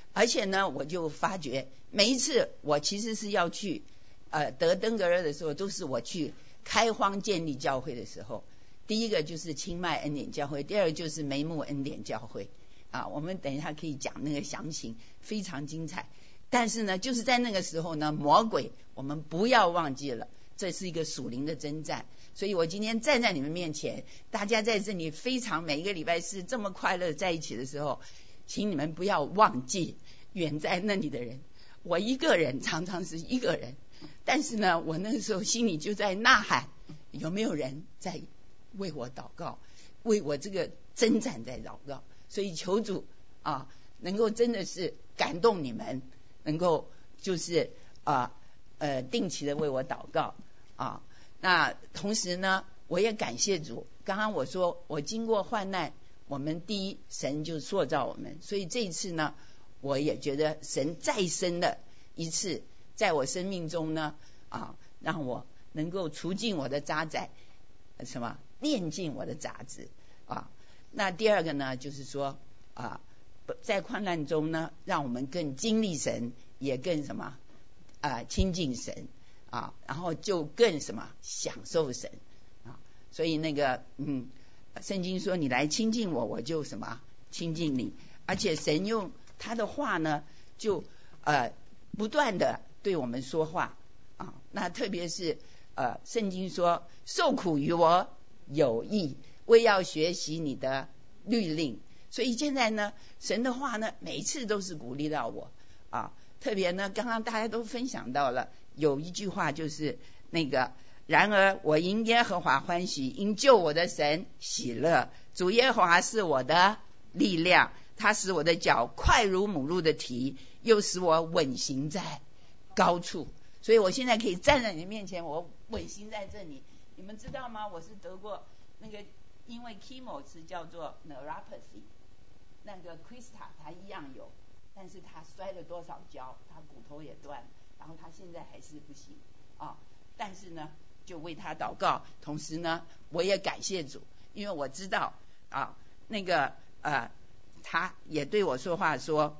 而且呢，我就发觉每一次我其实是要去得登革热的时候，都是我去开荒建立教会的时候。第一个就是清迈恩典教会，第二个就是梅木恩典教会啊，我们等一下可以讲那个详情，非常精彩。但是呢，就是在那个时候呢，魔鬼我们不要忘记了，这是一个属灵的征战。所以我今天站在你们面前，大家在这里非常每一个礼拜四这么快乐在一起的时候，请你们不要忘记远在那里的人。我一个人常常是一个人，但是呢，我那个时候心里就在呐喊，有没有人在为我祷告，为我这个征战在祷告。所以求主啊，能够真的是感动你们，能够就是定期的为我祷告啊。那同时呢，我也感谢主。刚刚我说我经过患难，我们第一神就塑造我们，所以这一次呢，我也觉得神再生的一次在我生命中呢让我能够除尽我的渣滓，炼尽我的杂质啊。那第二个呢，就是说在患难中呢，让我们更经历神，也更亲近神啊，然后就更享受神啊。所以那个圣经说你来亲近我，我就亲近你。而且神用他的话呢，就不断的对我们说话啊。那特别是圣经说受苦于我有益，为要学习你的律令。所以现在呢，神的话呢，每次都是鼓励到我啊。特别呢，刚刚大家都分享到了，有一句话就是那个，然而我因耶和华欢喜，因救我的神喜乐。主耶和华是我的力量，他使我的脚快如母鹿的蹄，又使我稳行在高处。所以我现在可以站在你面前，我稳行在这里。你们知道吗？我是得过那个，因为 chemo 是叫做 neuropathy， 那个 Krista 他一样有，但是他摔了多少跤，他骨头也断，然后他现在还是不行啊。但是呢，就为他祷告，同时呢，我也感谢主，因为我知道那个他也对我说话说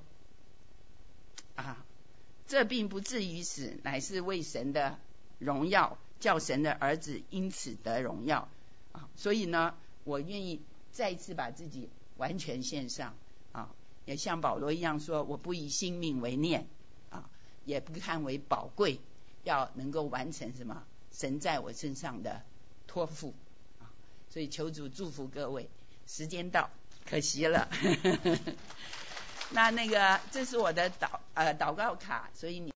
这并不至于死，乃是为神的荣耀，叫神的儿子因此得荣耀所以呢，我愿意再一次把自己完全献上也像保罗一样说，我不以性命为念也不看为宝贵，要能够完成神在我身上的托付所以求主祝福各位。时间到，可惜了那个这是我的祷告卡，所以你